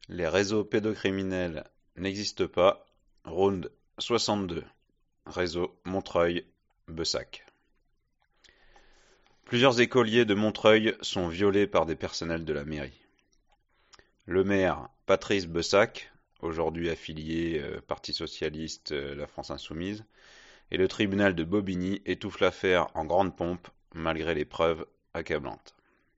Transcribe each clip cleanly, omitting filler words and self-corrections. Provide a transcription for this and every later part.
Les réseaux pédocriminels n'existent pas. Round 62. Réseau Montreuil-Bessac. Plusieurs écoliers de Montreuil sont violés par des personnels de la mairie. Le maire Patrice Bessac, aujourd'hui affilié Parti socialiste La France insoumise, et le tribunal de Bobigny étouffent l'affaire en grande pompe, malgré les preuves accablantes.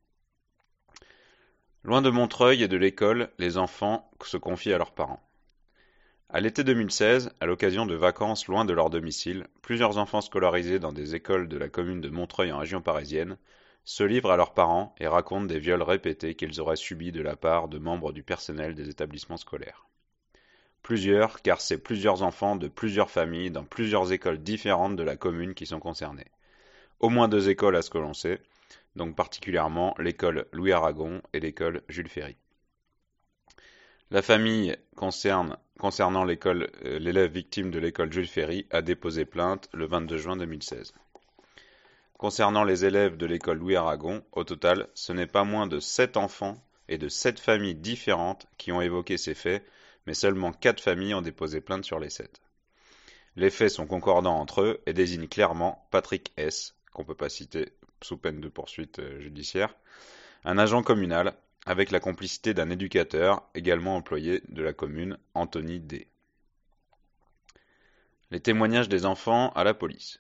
Loin de Montreuil et de l'école, les enfants se confient à leurs parents. À l'été 2016, à l'occasion de vacances loin de leur domicile, plusieurs enfants scolarisés dans des écoles de la commune de Montreuil en région parisienne se livrent à leurs parents et racontent des viols répétés qu'ils auraient subis de la part de membres du personnel des établissements scolaires. Plusieurs, car c'est plusieurs enfants de plusieurs familles dans plusieurs écoles différentes de la commune qui sont concernés. Au moins 2 écoles à ce que l'on sait, donc particulièrement l'école Louis Aragon et l'école Jules Ferry. La famille concernant l'élève victime de l'école Jules Ferry a déposé plainte le 22 juin 2016. Concernant les élèves de l'école Louis Aragon, au total, ce n'est pas moins de 7 enfants et de 7 familles différentes qui ont évoqué ces faits, mais seulement 4 familles ont déposé plainte sur les 7. Les faits sont concordants entre eux et désignent clairement Patrick S., qu'on ne peut pas citer sous peine de poursuite judiciaire, un agent communal, avec la complicité d'un éducateur, également employé de la commune, Anthony D. Les témoignages des enfants à la police.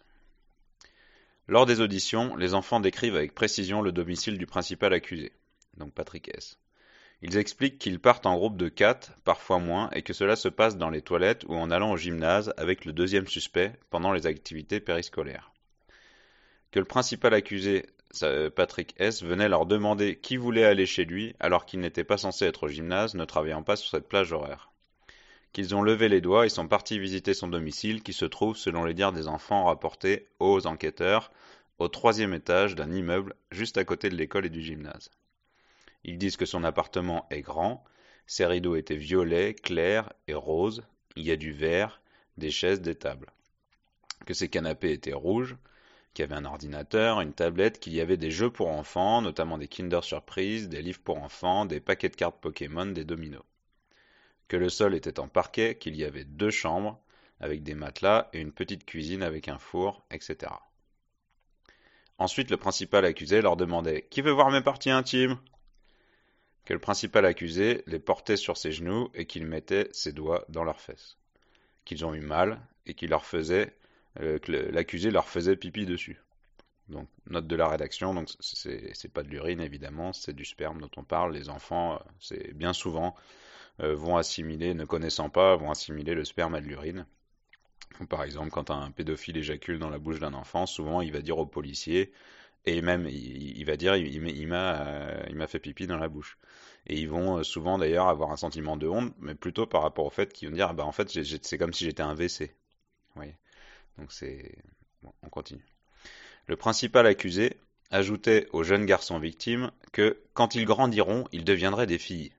Lors des auditions, les enfants décrivent avec précision le domicile du principal accusé, donc Patrick S. Ils expliquent qu'ils partent en groupe de 4, parfois moins, et que cela se passe dans les toilettes ou en allant au gymnase avec le deuxième suspect pendant les activités périscolaires. Que le principal accusé, Patrick S., venait leur demander qui voulait aller chez lui alors qu'il n'était pas censé être au gymnase, ne travaillant pas sur cette plage horaire. Qu'ils ont levé les doigts et sont partis visiter son domicile qui se trouve, selon les dires des enfants rapportés aux enquêteurs, au 3e étage d'un immeuble juste à côté de l'école et du gymnase. Ils disent que son appartement est grand, ses rideaux étaient violets, clairs et roses, il y a du verre, des chaises, des tables. Que ses canapés étaient rouges, qu'il y avait un ordinateur, une tablette, qu'il y avait des jeux pour enfants, notamment des Kinder Surprise, des livres pour enfants, des paquets de cartes Pokémon, des dominos. Que le sol était en parquet, qu'il y avait 2 chambres, avec des matelas et une petite cuisine avec un four, etc. Ensuite, le principal accusé leur demandait « Qui veut voir mes parties intimes ?» Que le principal accusé les portait sur ses genoux et qu'il mettait ses doigts dans leurs fesses. Qu'ils ont eu mal et que l'accusé leur faisait pipi dessus. Donc, note de la rédaction, donc c'est pas de l'urine évidemment, c'est du sperme dont on parle. Les enfants, c'est bien souvent, vont assimiler, ne connaissant pas, vont assimiler le sperme à de l'urine. Par exemple, quand un pédophile éjacule dans la bouche d'un enfant, souvent il va dire au policier, et même il va dire il m'a fait pipi dans la bouche. Et ils vont souvent d'ailleurs avoir un sentiment de honte, mais plutôt par rapport au fait qu'ils vont dire bah en fait c'est comme si j'étais un WC. Vous voyez. Donc c'est bon, on continue. Le principal accusé ajoutait aux jeunes garçons victimes que quand ils grandiront, ils deviendraient des filles.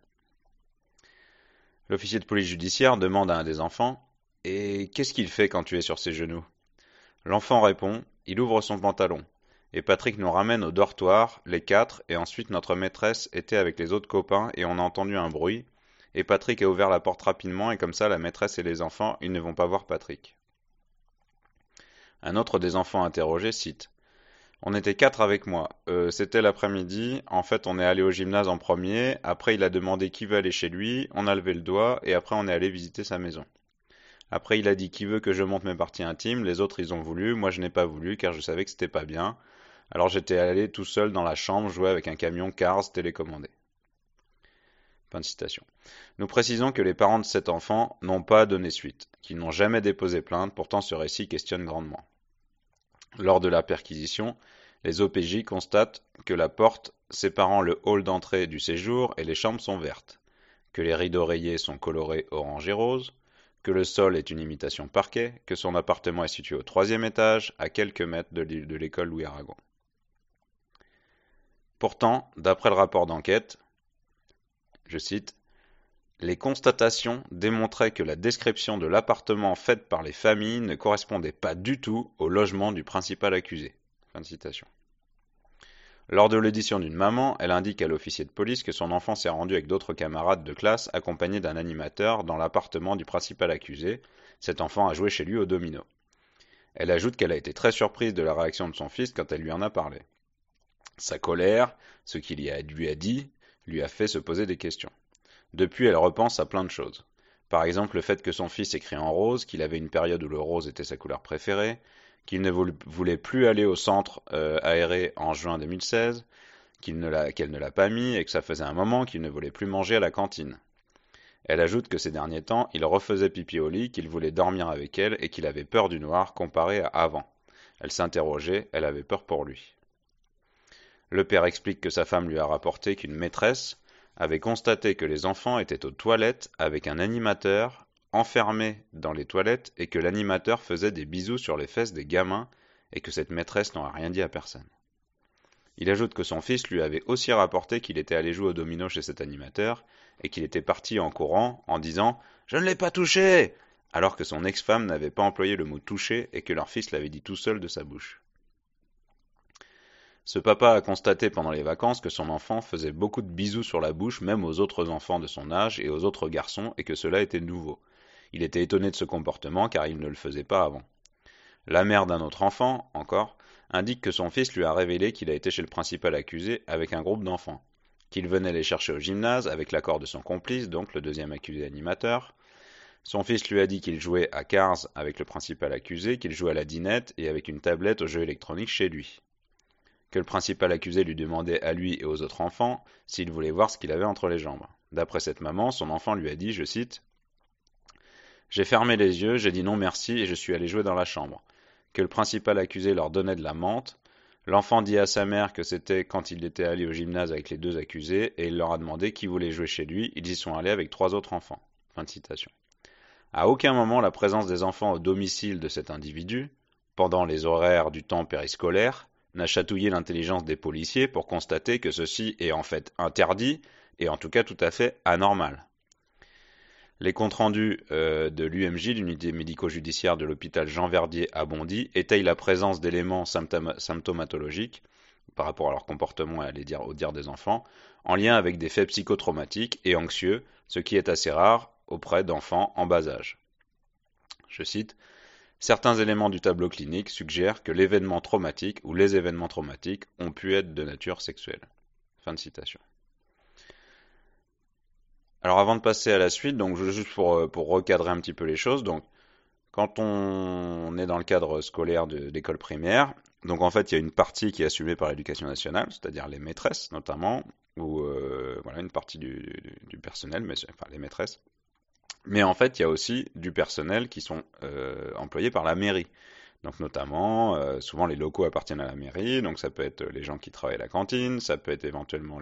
L'officier de police judiciaire demande à un des enfants « Et qu'est-ce qu'il fait quand tu es sur ses genoux ?» L'enfant répond « Il ouvre son pantalon. » Et Patrick nous ramène au dortoir, les 4, et ensuite notre maîtresse était avec les autres copains et on a entendu un bruit. Et Patrick a ouvert la porte rapidement et comme ça la maîtresse et les enfants, ils ne vont pas voir Patrick. Un autre des enfants interrogés cite On était 4 avec moi. C'était l'après-midi. En fait, on est allé au gymnase en premier. Après, il a demandé qui veut aller chez lui. On a levé le doigt. Et après, on est allé visiter sa maison. Après, il a dit qui veut que je montre mes parties intimes. Les autres, ils ont voulu. Moi, je n'ai pas voulu car je savais que c'était pas bien. Alors, j'étais allé tout seul dans la chambre jouer avec un camion Cars télécommandé. Fin de citation. Nous précisons que les parents de cet enfant n'ont pas donné suite, qu'ils n'ont jamais déposé plainte. Pourtant, ce récit questionne grandement. Lors de la perquisition, les OPJ constatent que la porte séparant le hall d'entrée du séjour et les chambres sont vertes, que les rideaux rayés sont colorés orange et rose, que le sol est une imitation parquet, que son appartement est situé au 3e étage, à quelques mètres de l'école Louis Aragon. Pourtant, d'après le rapport d'enquête, je cite, les constatations démontraient que la description de l'appartement faite par les familles ne correspondait pas du tout au logement du principal accusé. Fin de citation. Lors de l'audition d'une maman, elle indique à l'officier de police que son enfant s'est rendu avec d'autres camarades de classe accompagné d'un animateur dans l'appartement du principal accusé. Cet enfant a joué chez lui au domino. Elle ajoute qu'elle a été très surprise de la réaction de son fils quand elle lui en a parlé. Sa colère, ce qu'il lui a dit, lui a fait se poser des questions. Depuis, elle repense à plein de choses. Par exemple, le fait que son fils écrit en rose, qu'il avait une période où le rose était sa couleur préférée, qu'il ne voulait plus aller au centre aéré en juin 2016, qu'elle ne l'a pas mis et que ça faisait un moment qu'il ne voulait plus manger à la cantine. Elle ajoute que ces derniers temps, il refaisait pipi au lit, qu'il voulait dormir avec elle et qu'il avait peur du noir comparé à avant. Elle s'interrogeait, elle avait peur pour lui. Le père explique que sa femme lui a rapporté qu'une maîtresse avait constaté que les enfants étaient aux toilettes avec un animateur enfermé dans les toilettes et que l'animateur faisait des bisous sur les fesses des gamins et que cette maîtresse n'aurait rien dit à personne. Il ajoute que son fils lui avait aussi rapporté qu'il était allé jouer au domino chez cet animateur et qu'il était parti en courant en disant « Je ne l'ai pas touché !» alors que son ex-femme n'avait pas employé le mot toucher et que leur fils l'avait dit tout seul de sa bouche. Ce papa a constaté pendant les vacances que son enfant faisait beaucoup de bisous sur la bouche même aux autres enfants de son âge et aux autres garçons et que cela était nouveau. Il était étonné de ce comportement car il ne le faisait pas avant. La mère d'un autre enfant, encore, indique que son fils lui a révélé qu'il a été chez le principal accusé avec un groupe d'enfants, qu'il venait les chercher au gymnase avec l'accord de son complice, donc le deuxième accusé animateur. Son fils lui a dit qu'il jouait à Cars avec le principal accusé, qu'il jouait à la dinette et avec une tablette aux jeux électroniques chez lui. Que le principal accusé lui demandait à lui et aux autres enfants s'il voulait voir ce qu'il avait entre les jambes. D'après cette maman, son enfant lui a dit, je cite, « J'ai fermé les yeux, j'ai dit non merci et je suis allé jouer dans la chambre. » Que le principal accusé leur donnait de la menthe. L'enfant dit à sa mère que c'était quand il était allé au gymnase avec les deux accusés et il leur a demandé qui voulait jouer chez lui. Ils y sont allés avec 3 autres enfants. Fin de citation. À aucun moment la présence des enfants au domicile de cet individu, pendant les horaires du temps périscolaire, n'a chatouillé l'intelligence des policiers pour constater que ceci est en fait interdit et en tout cas tout à fait anormal. Les comptes rendus de l'UMJ, l'unité médico-judiciaire de l'hôpital Jean Verdier à Bondy, étayent la présence d'éléments symptomatologiques par rapport à leur comportement et au dire des enfants, en lien avec des faits psychotraumatiques et anxieux, ce qui est assez rare auprès d'enfants en bas âge. Je cite, « Certains éléments du tableau clinique suggèrent que l'événement traumatique ou les événements traumatiques ont pu être de nature sexuelle. » Fin de citation. Alors avant de passer à la suite, donc juste pour recadrer un petit peu les choses, donc quand on est dans le cadre scolaire d'école primaire, donc en fait il y a une partie qui est assumée par l'éducation nationale, c'est-à-dire les maîtresses notamment, ou voilà une partie du personnel, mais enfin les maîtresses. Mais en fait, il y a aussi du personnel qui sont employés par la mairie. Donc notamment, souvent les locaux appartiennent à la mairie, donc ça peut être les gens qui travaillent à la cantine, ça peut être éventuellement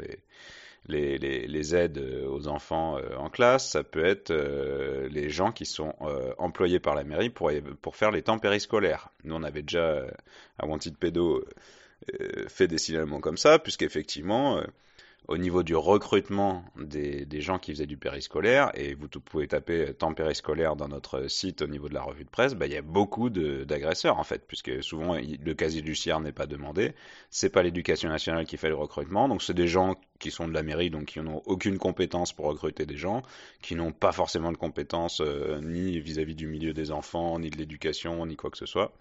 les aides aux enfants en classe, ça peut être les gens qui sont employés par la mairie pour faire les temps périscolaires. Nous, on avait déjà, à Wanted Pédo, fait des signalements comme ça, puisqu'effectivement, au niveau du recrutement des gens qui faisaient du périscolaire, et vous pouvez taper temps périscolaire dans notre site au niveau de la revue de presse, bah, il y a beaucoup d'agresseurs en fait, puisque souvent le casier judiciaire n'est pas demandé, c'est pas l'éducation nationale qui fait le recrutement, donc c'est des gens qui sont de la mairie, donc qui n'ont aucune compétence pour recruter des gens, qui n'ont pas forcément de compétences ni vis-à-vis du milieu des enfants, ni de l'éducation, ni quoi que ce soit.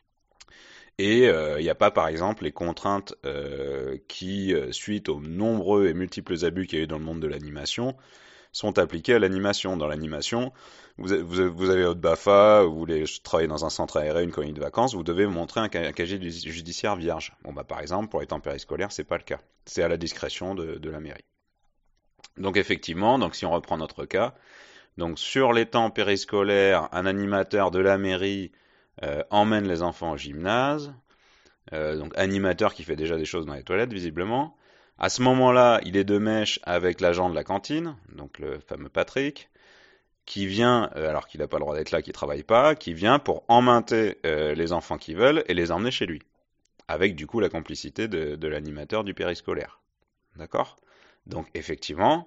Et il n'y a pas, par exemple, les contraintes qui, suite aux nombreux et multiples abus qu'il y a eu dans le monde de l'animation, sont appliquées à l'animation. Dans l'animation, vous avez votre BAFA, vous voulez travailler dans un centre aéré, une colonie de vacances, vous devez montrer un casier judiciaire vierge. Bon, bah, par exemple, pour les temps périscolaires, c'est pas le cas. C'est à la discrétion de la mairie. Donc effectivement, donc si on reprend notre cas, donc sur les temps périscolaires, un animateur de la mairie emmène les enfants au gymnase, donc animateur qui fait déjà des choses dans les toilettes visiblement. À ce moment-là, il est de mèche avec l'agent de la cantine, donc le fameux Patrick, qui vient, alors qu'il n'a pas le droit d'être là, qui travaille pas, qui vient pour emmainter les enfants qui veulent et les emmener chez lui, avec du coup la complicité de l'animateur du périscolaire. D'accord? Donc effectivement,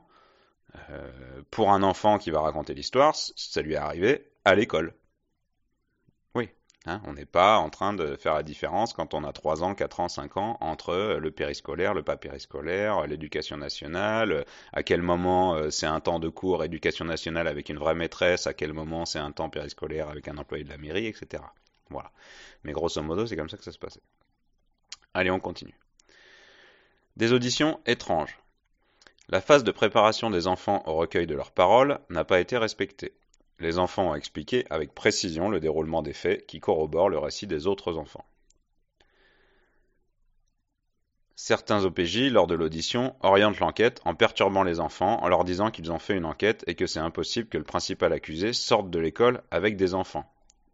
pour un enfant qui va raconter l'histoire, ça lui est arrivé à l'école. Oui, Hein, on n'est pas en train de faire la différence quand on a 3 ans, 4 ans, 5 ans entre le périscolaire, le pas périscolaire, l'éducation nationale, à quel moment c'est un temps de cours éducation nationale avec une vraie maîtresse, à quel moment c'est un temps périscolaire avec un employé de la mairie, etc. Voilà. Mais grosso modo, c'est comme ça que ça se passait. Allez, on continue. Des auditions étranges. La phase de préparation des enfants au recueil de leurs paroles n'a pas été respectée. Les enfants ont expliqué avec précision le déroulement des faits qui corroborent le récit des autres enfants. Certains OPJ, lors de l'audition, orientent l'enquête en perturbant les enfants en leur disant qu'ils ont fait une enquête et que c'est impossible que le principal accusé sorte de l'école avec des enfants.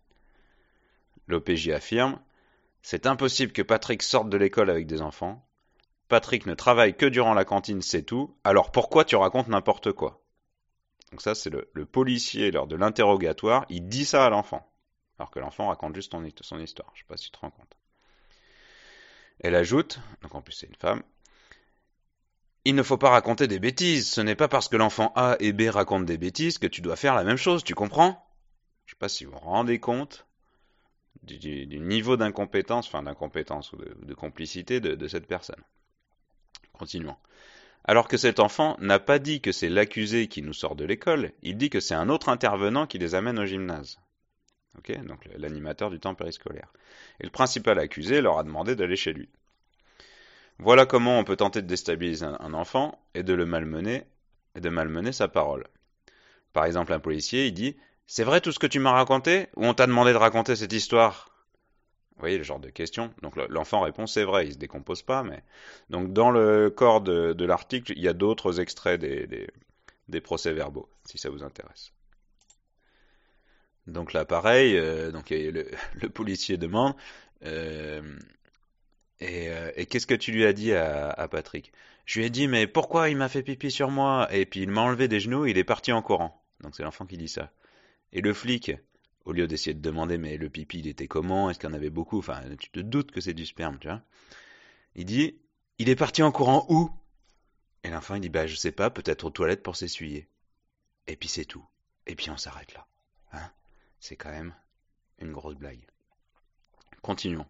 L'OPJ affirme « C'est impossible que Patrick sorte de l'école avec des enfants. Patrick ne travaille que durant la cantine, c'est tout. Alors pourquoi tu racontes n'importe quoi ?» Donc ça, c'est le policier, lors de l'interrogatoire, il dit ça à l'enfant. Alors que l'enfant raconte juste son histoire. Je ne sais pas si tu te rends compte. Elle ajoute, donc en plus c'est une femme, il ne faut pas raconter des bêtises. Ce n'est pas parce que l'enfant A et B racontent des bêtises que tu dois faire la même chose, tu comprends? Je ne sais pas si vous vous rendez compte du niveau d'incompétence, ou de complicité de cette personne. Continuons. Alors que cet enfant n'a pas dit que c'est l'accusé qui nous sort de l'école, il dit que c'est un autre intervenant qui les amène au gymnase. Okay, donc l'animateur du temps périscolaire. Et le principal accusé leur a demandé d'aller chez lui. Voilà comment on peut tenter de déstabiliser un enfant et de le malmener, et de malmener sa parole. Par exemple, un policier, il dit « C'est vrai tout ce que tu m'as raconté, ou on t'a demandé de raconter cette histoire ?» Vous voyez le genre de question. Donc l'enfant répond c'est vrai, il se décompose pas, mais donc dans le corps de l'article, il y a d'autres extraits des procès-verbaux, si ça vous intéresse. Donc là, pareil, donc le policier demande et qu'est-ce que tu lui as dit à Patrick? Je lui ai dit mais pourquoi il m'a fait pipi sur moi? Et puis il m'a enlevé des genoux, il est parti en courant. Donc c'est l'enfant qui dit ça. Et le flic, au lieu d'essayer de demander mais le pipi il était comment, est-ce qu'il y en avait beaucoup, enfin tu te doutes que c'est du sperme, tu vois. Il dit il est parti en courant où? Et l'enfant il dit bah je sais pas, peut-être aux toilettes pour s'essuyer. Et puis c'est tout. Et puis on s'arrête là. Hein, c'est quand même une grosse blague. Continuons.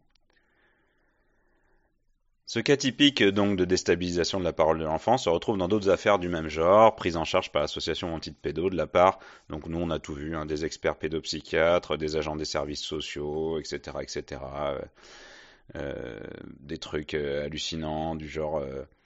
Ce cas typique donc de déstabilisation de la parole de l'enfant se retrouve dans d'autres affaires du même genre, prises en charge par l'association anti-pédo de la part, donc nous on a tout vu, hein, des experts pédopsychiatres, des agents des services sociaux, etc., etc. Des trucs hallucinants du genre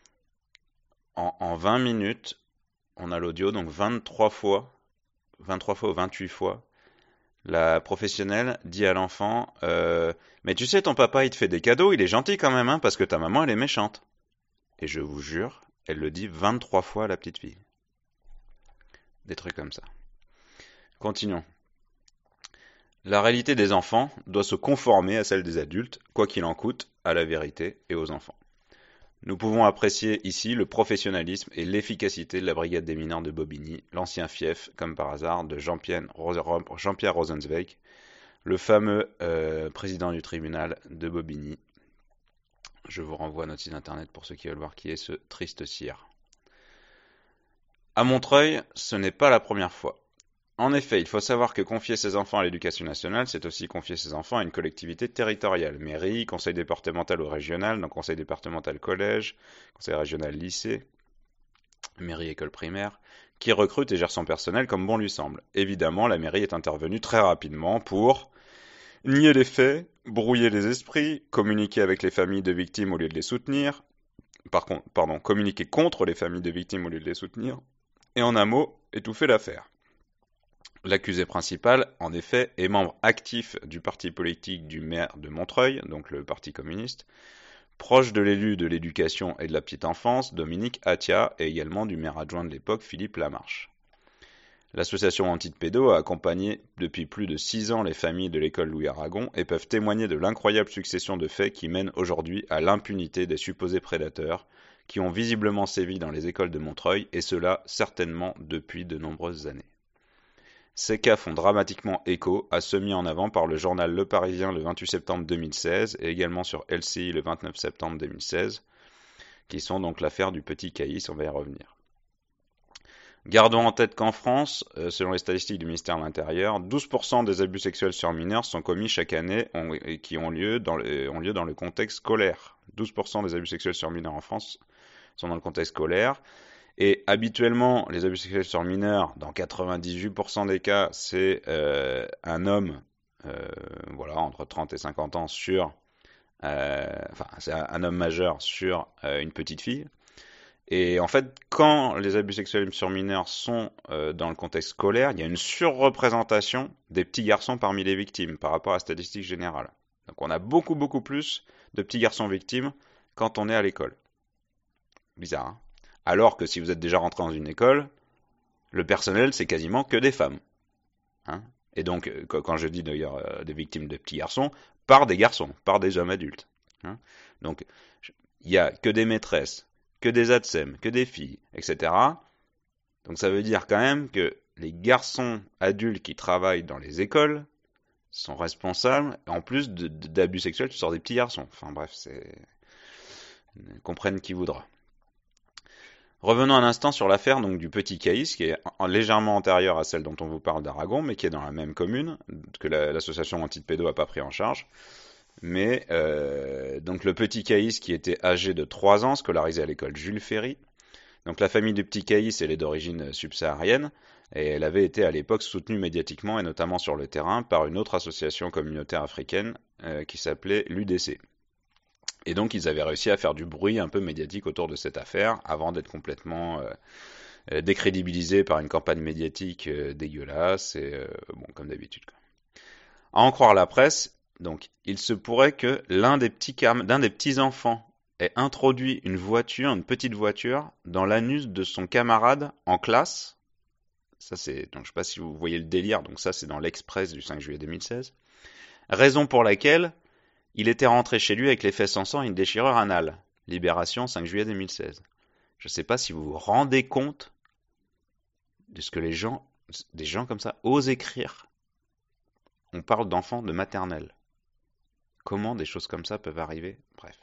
en 20 minutes, on a l'audio donc 23 fois ou 28 fois. La professionnelle dit à l'enfant mais tu sais, ton papa, il te fait des cadeaux, il est gentil quand même, hein, parce que ta maman, elle est méchante. Et je vous jure, elle le dit 23 fois à la petite fille. Des trucs comme ça. Continuons. La réalité des enfants doit se conformer à celle des adultes, quoi qu'il en coûte, à la vérité et aux enfants. Nous pouvons apprécier ici le professionnalisme et l'efficacité de la brigade des mineurs de Bobigny, l'ancien fief, comme par hasard, de Jean-Pierre Rosenzweig, le fameux président du tribunal de Bobigny. Je vous renvoie à notre site internet pour ceux qui veulent voir qui est ce triste sire. À Montreuil, ce n'est pas la première fois. En effet, il faut savoir que confier ses enfants à l'éducation nationale, c'est aussi confier ses enfants à une collectivité territoriale. Mairie, conseil départemental ou régional, donc conseil départemental collège, conseil régional lycée, mairie école primaire, qui recrute et gère son personnel comme bon lui semble. Évidemment, la mairie est intervenue très rapidement pour nier les faits, brouiller les esprits, communiquer avec les familles de victimes au lieu de les soutenir, communiquer contre les familles de victimes au lieu de les soutenir, et en un mot, étouffer l'affaire. L'accusé principal, en effet, est membre actif du parti politique du maire de Montreuil, donc le Parti communiste, proche de l'élu de l'éducation et de la petite enfance, Dominique Attia, et également du maire adjoint de l'époque, Philippe Lamarche. L'association Antipédo a accompagné depuis plus de 6 ans les familles de l'école Louis Aragon et peuvent témoigner de l'incroyable succession de faits qui mènent aujourd'hui à l'impunité des supposés prédateurs qui ont visiblement sévi dans les écoles de Montreuil, et cela certainement depuis de nombreuses années. Ces cas font dramatiquement écho à ceux mis en avant par le journal Le Parisien le 28 septembre 2016 et également sur LCI le 29 septembre 2016, qui sont donc l'affaire du petit Caïs, on va y revenir. Gardons en tête qu'en France, selon les statistiques du ministère de l'Intérieur, 12% des abus sexuels sur mineurs sont commis chaque année et qui ont lieu dans le contexte scolaire. 12% des abus sexuels sur mineurs en France sont dans le contexte scolaire. Et habituellement, les abus sexuels sur mineurs, dans 98% des cas, c'est un homme, voilà, entre 30 et 50 ans c'est un homme majeur sur une petite fille. Et en fait, quand les abus sexuels sur mineurs sont dans le contexte scolaire, il y a une surreprésentation des petits garçons parmi les victimes par rapport à la statistique générale. Donc on a beaucoup, beaucoup plus de petits garçons victimes quand on est à l'école. Bizarre, hein? Alors que si vous êtes déjà rentré dans une école, le personnel, c'est quasiment que des femmes. Hein? Et donc, quand je dis d'ailleurs des victimes de petits garçons, par des hommes adultes. Hein? Donc, il n'y a que des maîtresses, que des ATSEM, que des filles, etc. Donc ça veut dire quand même que les garçons adultes qui travaillent dans les écoles sont responsables, en plus d'abus sexuels sur des petits garçons. Enfin bref, comprenne qui voudra. Revenons un instant sur l'affaire donc du petit Caïs, qui est légèrement antérieure à celle dont on vous parle d'Aragon, mais qui est dans la même commune, que l'association anti-pédo n'a pas pris en charge. Mais donc le petit Caïs qui était âgé de 3 ans, scolarisé à l'école Jules Ferry. Donc la famille du petit Caïs, elle est d'origine subsaharienne, et elle avait été à l'époque soutenue médiatiquement et notamment sur le terrain par une autre association communautaire africaine qui s'appelait l'UDC. Et donc ils avaient réussi à faire du bruit un peu médiatique autour de cette affaire avant d'être complètement décrédibilisés par une campagne médiatique dégueulasse et bon comme d'habitude. À en croire la presse, donc il se pourrait que d'un des petits enfants ait introduit une petite voiture, dans l'anus de son camarade en classe. Ça c'est donc je sais pas si vous voyez le délire. Donc ça c'est dans l'Express du 5 juillet 2016. Raison pour laquelle il était rentré chez lui avec les fesses en sang et une déchirure anale. Libération, 5 juillet 2016. Je ne sais pas si vous vous rendez compte de ce que des gens comme ça, osent écrire. On parle d'enfants de maternelle. Comment des choses comme ça peuvent arriver? Bref.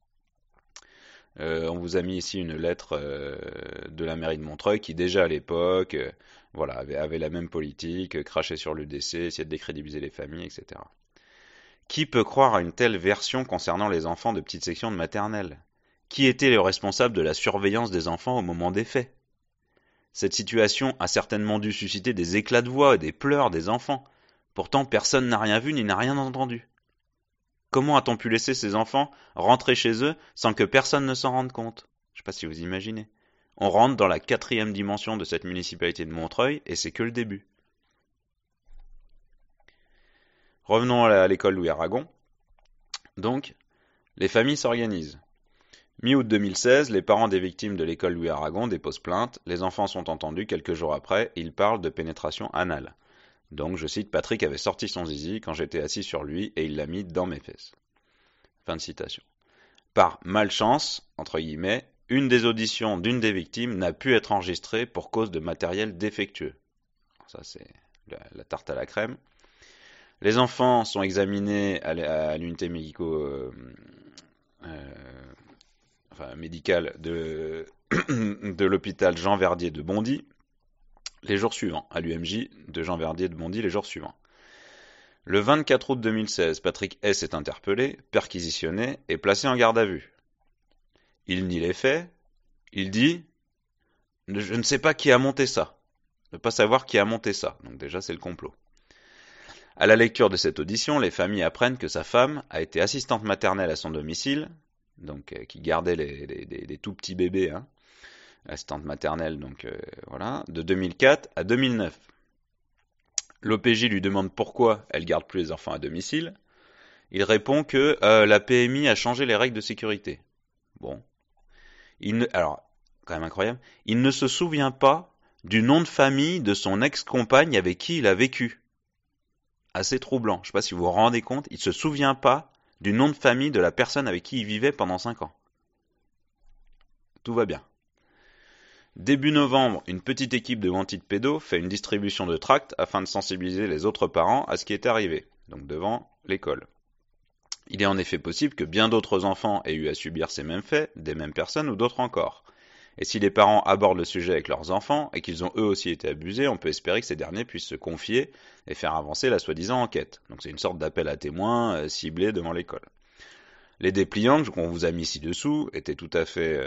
On vous a mis ici une lettre de la mairie de Montreuil qui déjà à l'époque avait la même politique, crachait sur l'UDC, essayait de décrédibiliser les familles, etc. Qui peut croire à une telle version concernant les enfants de petite section de maternelle? Qui était le responsable de la surveillance des enfants au moment des faits? Cette situation a certainement dû susciter des éclats de voix et des pleurs des enfants. Pourtant, personne n'a rien vu ni n'a rien entendu. Comment a-t-on pu laisser ces enfants rentrer chez eux sans que personne ne s'en rende compte? Je ne sais pas si vous imaginez. On rentre dans la 4e dimension de cette municipalité de Montreuil et c'est que le début. Revenons à l'école Louis Aragon. Donc, les familles s'organisent. Mi-août 2016, les parents des victimes de l'école Louis Aragon déposent plainte. Les enfants sont entendus quelques jours après. Ils parlent de pénétration anale. Donc, je cite, Patrick avait sorti son zizi quand j'étais assis sur lui et il l'a mis dans mes fesses. Fin de citation. Par malchance, entre guillemets, une des auditions d'une des victimes n'a pu être enregistrée pour cause de matériel défectueux. Ça, c'est la tarte à la crème. Les enfants sont examinés à l'unité médicale de l'hôpital Jean Verdier de Bondy les jours suivants, à l'UMJ de Jean Verdier de Bondy les jours suivants. Le 24 août 2016, Patrick S. est interpellé, perquisitionné et placé en garde à vue. Il nie les faits, il dit « Je ne sais pas qui a monté ça ». Ne pas savoir qui a monté ça, donc déjà c'est le complot. À la lecture de cette audition, les familles apprennent que sa femme a été assistante maternelle à son domicile, donc qui gardait les tout petits bébés, hein, assistante maternelle, donc voilà, de 2004 à 2009. L'OPJ lui demande pourquoi elle garde plus les enfants à domicile. Il répond que la PMI a changé les règles de sécurité. Bon, alors quand même incroyable, il ne se souvient pas du nom de famille de son ex-compagne avec qui il a vécu. Assez troublant. Je ne sais pas si vous vous rendez compte, il ne se souvient pas du nom de famille de la personne avec qui il vivait pendant 5 ans. Tout va bien. Début novembre, une petite équipe de Wanted Pédo fait une distribution de tracts afin de sensibiliser les autres parents à ce qui est arrivé, donc devant l'école. Il est en effet possible que bien d'autres enfants aient eu à subir ces mêmes faits, des mêmes personnes ou d'autres encore. Et si les parents abordent le sujet avec leurs enfants et qu'ils ont eux aussi été abusés, on peut espérer que ces derniers puissent se confier et faire avancer la soi-disant enquête. Donc c'est une sorte d'appel à témoins ciblé devant l'école. Les dépliants qu'on vous a mis ci-dessous étaient tout à fait,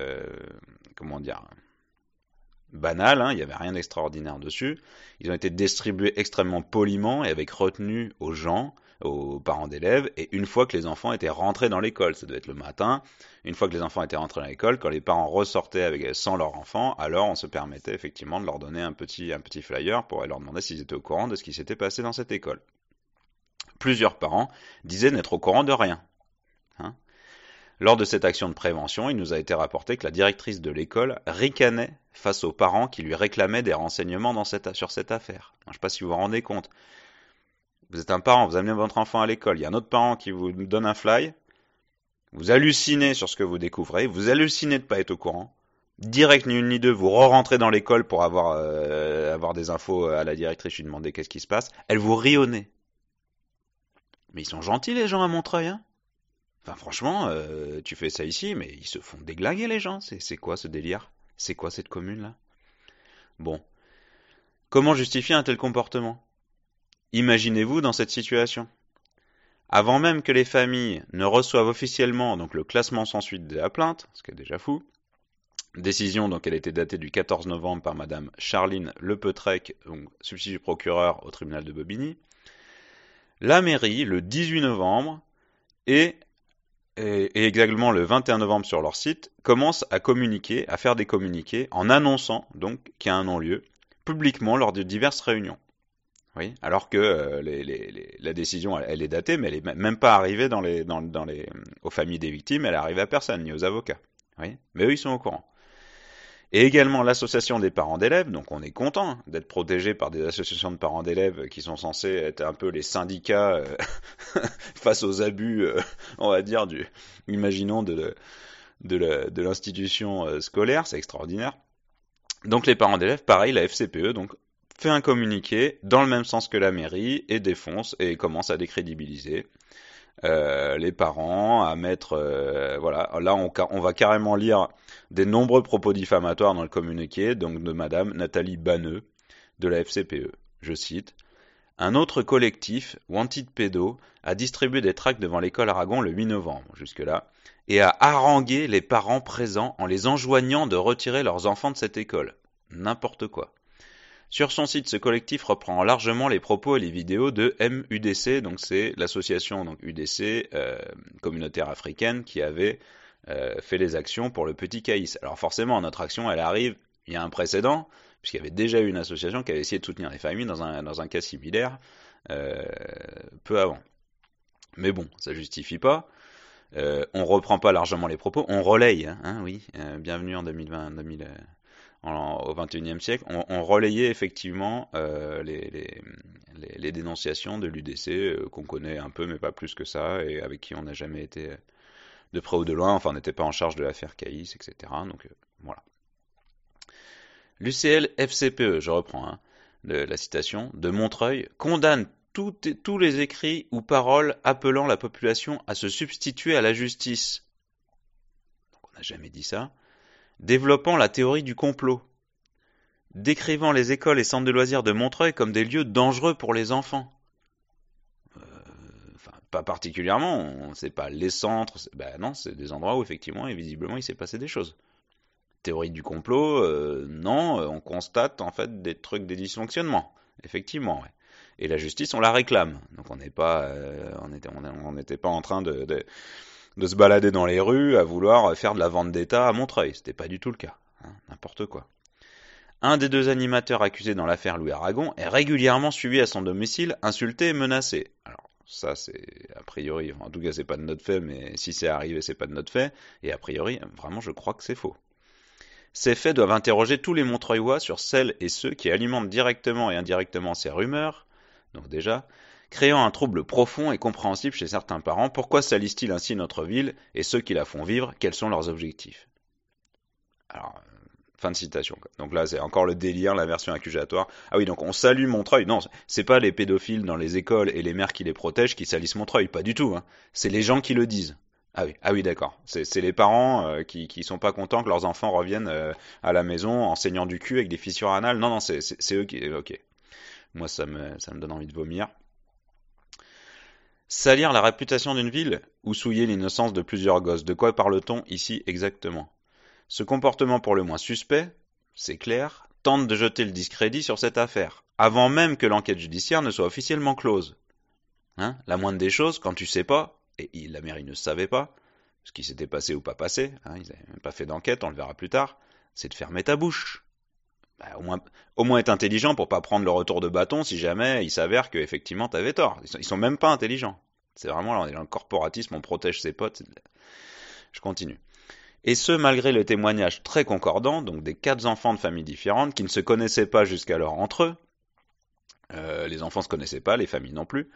banal, il n'y avait rien d'extraordinaire dessus. Ils ont été distribués extrêmement poliment et avec retenue aux gens, aux parents d'élèves, et une fois que les enfants étaient rentrés dans l'école, ça devait être le matin, une fois que les enfants étaient rentrés dans l'école, quand les parents ressortaient sans leur enfant, alors on se permettait effectivement de leur donner un petit flyer pour leur demander s'ils étaient au courant de ce qui s'était passé dans cette école. Plusieurs parents disaient n'être au courant de rien. Lors de cette action de prévention, il nous a été rapporté que la directrice de l'école ricanait face aux parents qui lui réclamaient des renseignements sur cette affaire. Je ne sais pas si vous vous rendez compte. Vous êtes un parent, vous amenez votre enfant à l'école, il y a un autre parent qui vous donne un fly, vous hallucinez sur ce que vous découvrez, vous hallucinez de ne pas être au courant. Direct, ni une ni deux, vous re-rentrez dans l'école pour avoir des infos à la directrice, lui demander qu'est-ce qui se passe. Elle vous rit au nez. Mais ils sont gentils les gens à Montreuil, hein. Enfin, franchement, tu fais ça ici, mais ils se font déglinguer les gens. C'est quoi ce délire? C'est quoi cette commune-là? Bon. Comment justifier un tel comportement? Imaginez-vous dans cette situation. Avant même que les familles ne reçoivent officiellement donc le classement sans suite de la plainte, ce qui est déjà fou, décision donc elle a été datée du 14 novembre par madame Charline Lepetrec, donc substitut procureur au tribunal de Bobigny, la mairie, le 18 novembre, et exactement le 21 novembre sur leur site, commence à communiquer, à faire des communiqués en annonçant donc qu'il y a un non-lieu publiquement lors de diverses réunions. Oui, alors que la décision elle est datée, mais elle est même pas arrivée aux familles des victimes, elle est arrivée à personne, ni aux avocats. Oui, mais eux ils sont au courant. Et également l'association des parents d'élèves, donc on est content d'être protégé par des associations de parents d'élèves qui sont censés être un peu les syndicats face aux abus, on va dire, imaginons de l'institution scolaire, c'est extraordinaire. Donc les parents d'élèves, pareil, la FCPE, donc fait un communiqué dans le même sens que la mairie et défonce et commence à décrédibiliser les parents, à mettre voilà, là on va carrément lire des nombreux propos diffamatoires dans le communiqué, donc de madame Nathalie Banneux de la FCPE. Je cite: un autre collectif, Wanted Pédo, a distribué des tracts devant l'école Aragon le 8 novembre, jusque-là, et a harangué les parents présents en les enjoignant de retirer leurs enfants de cette école. N'importe quoi. Sur son site, ce collectif reprend largement les propos et les vidéos de MUDC, donc c'est l'association donc UDC communautaire africaine qui avait fait les actions pour le petit Caïs. Alors forcément, notre action, elle arrive, il y a un précédent, puisqu'il y avait déjà eu une association qui avait essayé de soutenir les familles dans un cas similaire peu avant. Mais bon, ça justifie pas. On reprend pas largement les propos, on relaye, oui, bienvenue en 2020, au XXIe siècle, on relayait effectivement les dénonciations de l'UDC qu'on connaît un peu, mais pas plus que ça, et avec qui on n'a jamais été de près ou de loin, enfin on n'était pas en charge de l'affaire Caïs, etc. Donc voilà. L'UCL FCPE, je reprends la citation, de Montreuil, condamne tous les écrits ou paroles appelant la population à se substituer à la justice. Donc on n'a jamais dit ça. Développant la théorie du complot, décrivant les écoles et centres de loisirs de Montreuil comme des lieux dangereux pour les enfants. Pas particulièrement, c'est pas les centres, non, c'est des endroits où effectivement et visiblement il s'est passé des choses. Théorie du complot, non, on constate en fait des dysfonctionnements, effectivement. Ouais. Et la justice, on la réclame, donc on n'était pas en train de se balader dans les rues à vouloir faire de la vente d'État à Montreuil. C'était pas du tout le cas. N'importe quoi. Un des deux animateurs accusés dans l'affaire Louis Aragon est régulièrement suivi à son domicile, insulté et menacé. Alors, ça, c'est a priori, en tout cas, c'est pas de notre fait, mais si c'est arrivé, c'est pas de notre fait. Et a priori, vraiment, je crois que c'est faux. Ces faits doivent interroger tous les Montreuillois sur celles et ceux qui alimentent directement et indirectement ces rumeurs. Donc déjà, créant un trouble profond et compréhensible chez certains parents, pourquoi salissent-ils ainsi notre ville et ceux qui la font vivre, quels sont leurs objectifs? Alors, fin de citation. Donc là, c'est encore le délire, la version accusatoire. Ah oui, donc on salue Montreuil. Non, c'est pas les pédophiles dans les écoles et les mères qui les protègent qui salissent Montreuil, pas du tout. C'est les gens qui le disent. Ah oui, d'accord. C'est les parents qui sont pas contents que leurs enfants reviennent à la maison en saignant du cul avec des fissures anales. Non, non, c'est eux qui... Ok. Moi, ça me donne envie de vomir. Salir la réputation d'une ville ou souiller l'innocence de plusieurs gosses. De quoi parle-t-on ici exactement? Ce comportement pour le moins suspect, c'est clair, tente de jeter le discrédit sur cette affaire, avant même que l'enquête judiciaire ne soit officiellement close. Hein, la moindre des choses, quand tu sais pas, et la mairie ne savait pas, ce qui s'était passé ou pas passé, hein, ils n'avaient même pas fait d'enquête, on le verra plus tard, c'est de fermer ta bouche. Bah, au moins être intelligent pour pas prendre le retour de bâton si jamais il s'avère que effectivement t'avais tort. Ils sont même pas intelligents. C'est vraiment là, on est dans le corporatisme, on protège ses potes. Je continue. Et ce, malgré le témoignage très concordant, donc des 4 enfants de familles différentes qui ne se connaissaient pas jusqu'alors entre eux. Les enfants se connaissaient pas, les familles non plus.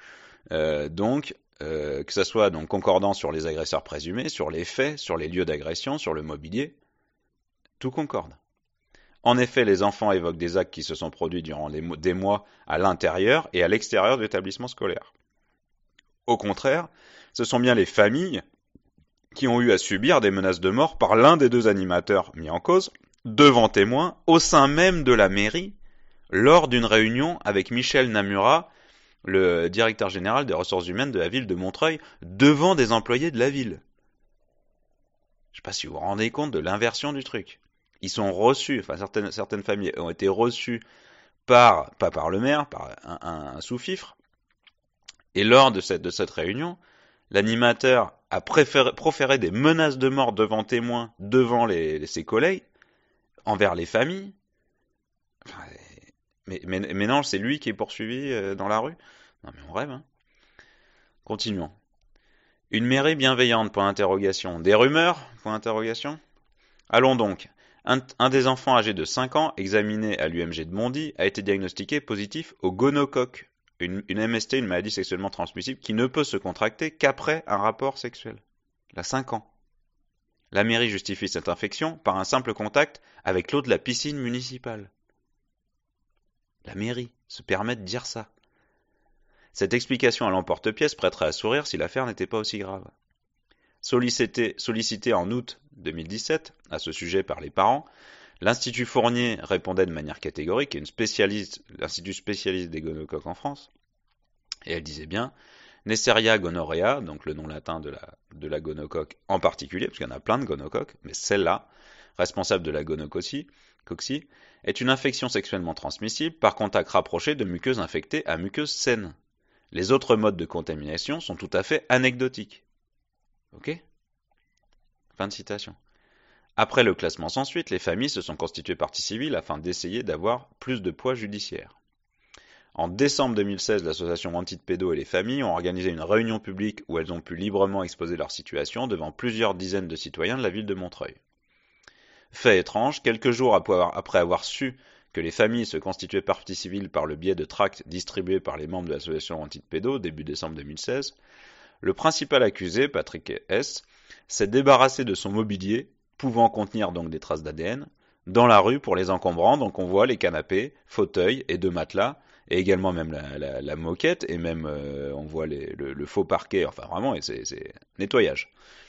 Que ça soit donc concordant sur les agresseurs présumés, sur les faits, sur les lieux d'agression, sur le mobilier, tout concorde. En effet, les enfants évoquent des actes qui se sont produits durant des mois à l'intérieur et à l'extérieur de l'établissement scolaire. Au contraire, ce sont bien les familles qui ont eu à subir des menaces de mort par l'un des 2 animateurs mis en cause, devant témoins, au sein même de la mairie, lors d'une réunion avec Michel Namura, le directeur général des ressources humaines de la ville de Montreuil, devant des employés de la ville. Je ne sais pas si vous vous rendez compte de l'inversion du truc. Ils sont reçus, enfin certaines familles ont été reçues pas par le maire, par un sous-fifre. Et lors de cette réunion, l'animateur a proféré des menaces de mort devant témoins, devant ses collègues, envers les familles. Enfin, mais non, c'est lui qui est poursuivi dans la rue. Non mais on rêve, hein. Continuons. Une mairie bienveillante, point d'interrogation. Des rumeurs, point d'interrogation. Allons donc. Un des enfants âgés de 5 ans, examiné à l'UMG de Bondy, a été diagnostiqué positif au gonocoque, une MST, une maladie sexuellement transmissible, qui ne peut se contracter qu'après un rapport sexuel. Il a 5 ans. La mairie justifie cette infection par un simple contact avec l'eau de la piscine municipale. La mairie se permet de dire ça. Cette explication à l'emporte-pièce prêterait à sourire si l'affaire n'était pas aussi grave. Sollicité en août 2017 à ce sujet par les parents, l'Institut Fournier répondait de manière catégorique, l'Institut spécialiste des gonocoques en France, et elle disait bien Neisseria gonorrhea, donc le nom latin de la gonocoque en particulier, parce qu'il y en a plein de gonocoques, mais celle-là, responsable de la gonocoxie, est une infection sexuellement transmissible par contact rapproché de muqueuses infectées à muqueuses saines. Les autres modes de contamination sont tout à fait anecdotiques. Ok ? Fin de citation. Après le classement sans suite, les familles se sont constituées partie civile afin d'essayer d'avoir plus de poids judiciaire. En décembre 2016, l'association Antipédo et les familles ont organisé une réunion publique où elles ont pu librement exposer leur situation devant plusieurs dizaines de citoyens de la ville de Montreuil. Fait étrange, quelques jours après avoir su que les familles se constituaient partie civile par le biais de tracts distribués par les membres de l'association Antipédo début décembre 2016, le principal accusé, Patrick S., s'est débarrassé de son mobilier, pouvant contenir donc des traces d'ADN, dans la rue pour les encombrants. Donc on voit les canapés, fauteuils et 2 matelas, et également même la moquette, et même on voit le faux parquet, enfin vraiment, et c'est nettoyage.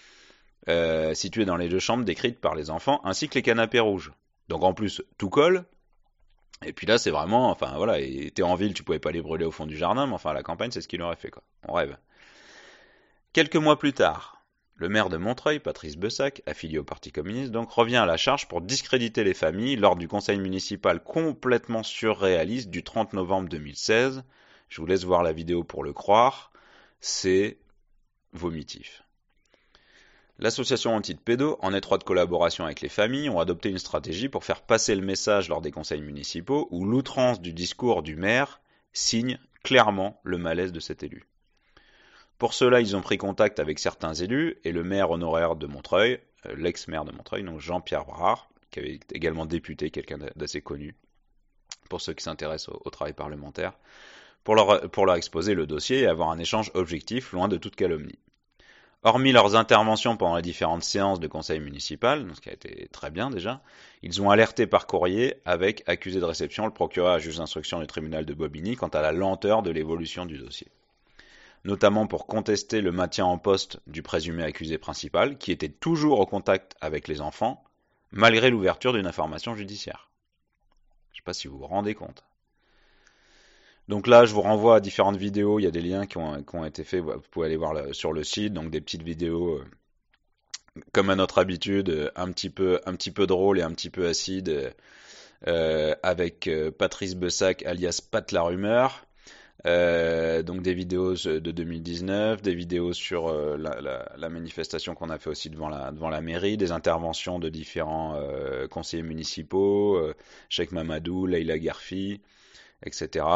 Situé dans les 2 chambres décrites par les enfants, ainsi que les canapés rouges. Donc en plus, tout colle. Et puis là, c'est vraiment, enfin voilà, et t'es en ville, tu pouvais pas les brûler au fond du jardin, mais enfin à la campagne, c'est ce qu'il aurait fait, quoi. On rêve. Quelques mois plus tard, le maire de Montreuil, Patrice Bessac, affilié au Parti communiste, donc revient à la charge pour discréditer les familles lors du conseil municipal complètement surréaliste du 30 novembre 2016. Je vous laisse voir la vidéo pour le croire. C'est vomitif. L'association Antipédo, en étroite collaboration avec les familles, ont adopté une stratégie pour faire passer le message lors des conseils municipaux où l'outrance du discours du maire signe clairement le malaise de cet élu. Pour cela, ils ont pris contact avec certains élus et le maire honoraire de Montreuil, l'ex-maire de Montreuil, donc Jean-Pierre Brard, qui avait également député, quelqu'un d'assez connu, pour ceux qui s'intéressent au travail parlementaire, pour leur exposer le dossier et avoir un échange objectif, loin de toute calomnie. Hormis leurs interventions pendant les différentes séances de conseil municipal, ce qui a été très bien déjà, ils ont alerté par courrier avec accusé de réception le procureur à juge d'instruction du tribunal de Bobigny quant à la lenteur de l'évolution du dossier. notamment pour contester le maintien en poste du présumé accusé principal, qui était toujours au contact avec les enfants, malgré l'ouverture d'une information judiciaire. Je ne sais pas si vous vous rendez compte. Donc là, je vous renvoie à différentes vidéos, il y a des liens qui ont été faits, vous pouvez aller voir sur le site, donc des petites vidéos comme à notre habitude, un petit peu drôle et un petit peu acide, avec Patrice Bessac alias Pat la rumeur. Donc des vidéos de 2019, des vidéos sur la manifestation qu'on a fait aussi devant la mairie, des interventions de différents conseillers municipaux, Cheikh Mamadou, Leïla Garfi, etc.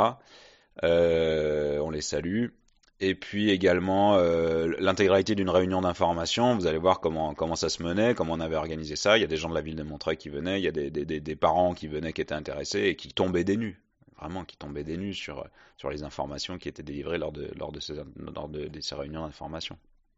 On les salue. Et puis également l'intégralité d'une réunion d'information. Vous allez voir comment ça se menait, comment on avait organisé ça. Il y a des gens de la ville de Montreuil qui venaient, il y a des parents qui venaient, qui étaient intéressés et qui tombaient des nues. Vraiment, qui tombaient des nues sur les informations qui étaient délivrées lors de ces réunions d'information.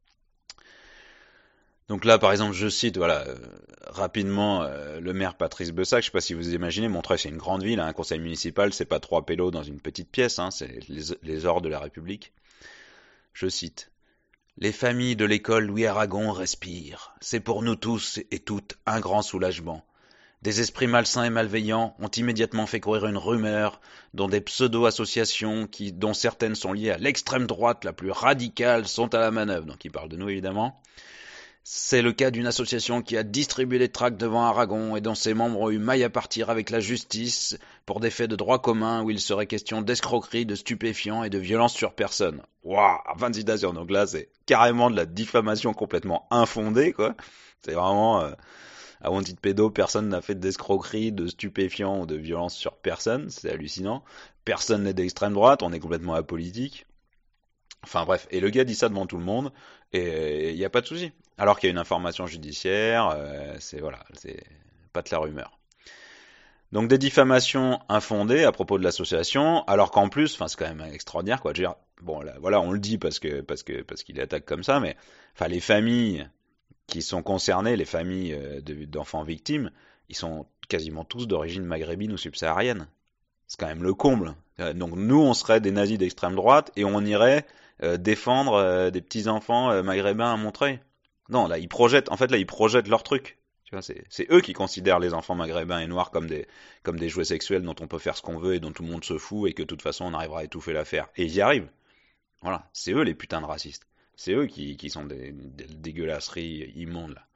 Donc là, par exemple, je cite, voilà, rapidement, le maire Patrice Bessac. Je ne sais pas si vous imaginez, Montreuil, c'est une grande ville, hein, un conseil municipal, c'est pas 3 pélos dans une petite pièce, hein, c'est les ors de la République. Je cite. Les familles de l'école Louis Aragon respirent. C'est pour nous tous et toutes un grand soulagement. Des esprits malsains et malveillants ont immédiatement fait courir une rumeur dont des pseudo-associations dont certaines sont liées à l'extrême droite la plus radicale sont à la manœuvre. Donc il parle de nous évidemment. C'est le cas d'une association qui a distribué des tracts devant Aragon et dont ses membres ont eu maille à partir avec la justice pour des faits de droit commun où il serait question d'escroquerie, de stupéfiants et de violence sur personne. Waouh, fin de citation. Donc là, c'est carrément de la diffamation complètement infondée, quoi. C'est vraiment, à mon titre pédo, personne n'a fait d'escroquerie, de stupéfiants ou de violence sur personne. C'est hallucinant. Personne n'est d'extrême droite, on est complètement apolitique. Enfin bref, et le gars dit ça devant tout le monde, et il n'y a pas de souci. Alors qu'il y a une information judiciaire, c'est pas de la rumeur. Donc des diffamations infondées à propos de l'association, alors qu'en plus, enfin c'est quand même extraordinaire quoi. Je veux dire, bon là, voilà, on le dit parce qu'il attaque comme ça, mais enfin les familles qui sont concernées, les familles d'enfants victimes, ils sont quasiment tous d'origine maghrébine ou subsaharienne. C'est quand même le comble. Donc nous, on serait des nazis d'extrême droite et on irait défendre des petits enfants maghrébins à Montreuil. Non, là ils projettent leur truc. Tu vois, c'est eux qui considèrent les enfants maghrébins et noirs comme des jouets sexuels dont on peut faire ce qu'on veut et dont tout le monde se fout et que de toute façon on arrivera à étouffer l'affaire. Et ils y arrivent. Voilà, c'est eux les putains de racistes. C'est eux qui sont des dégueulasseries immondes là.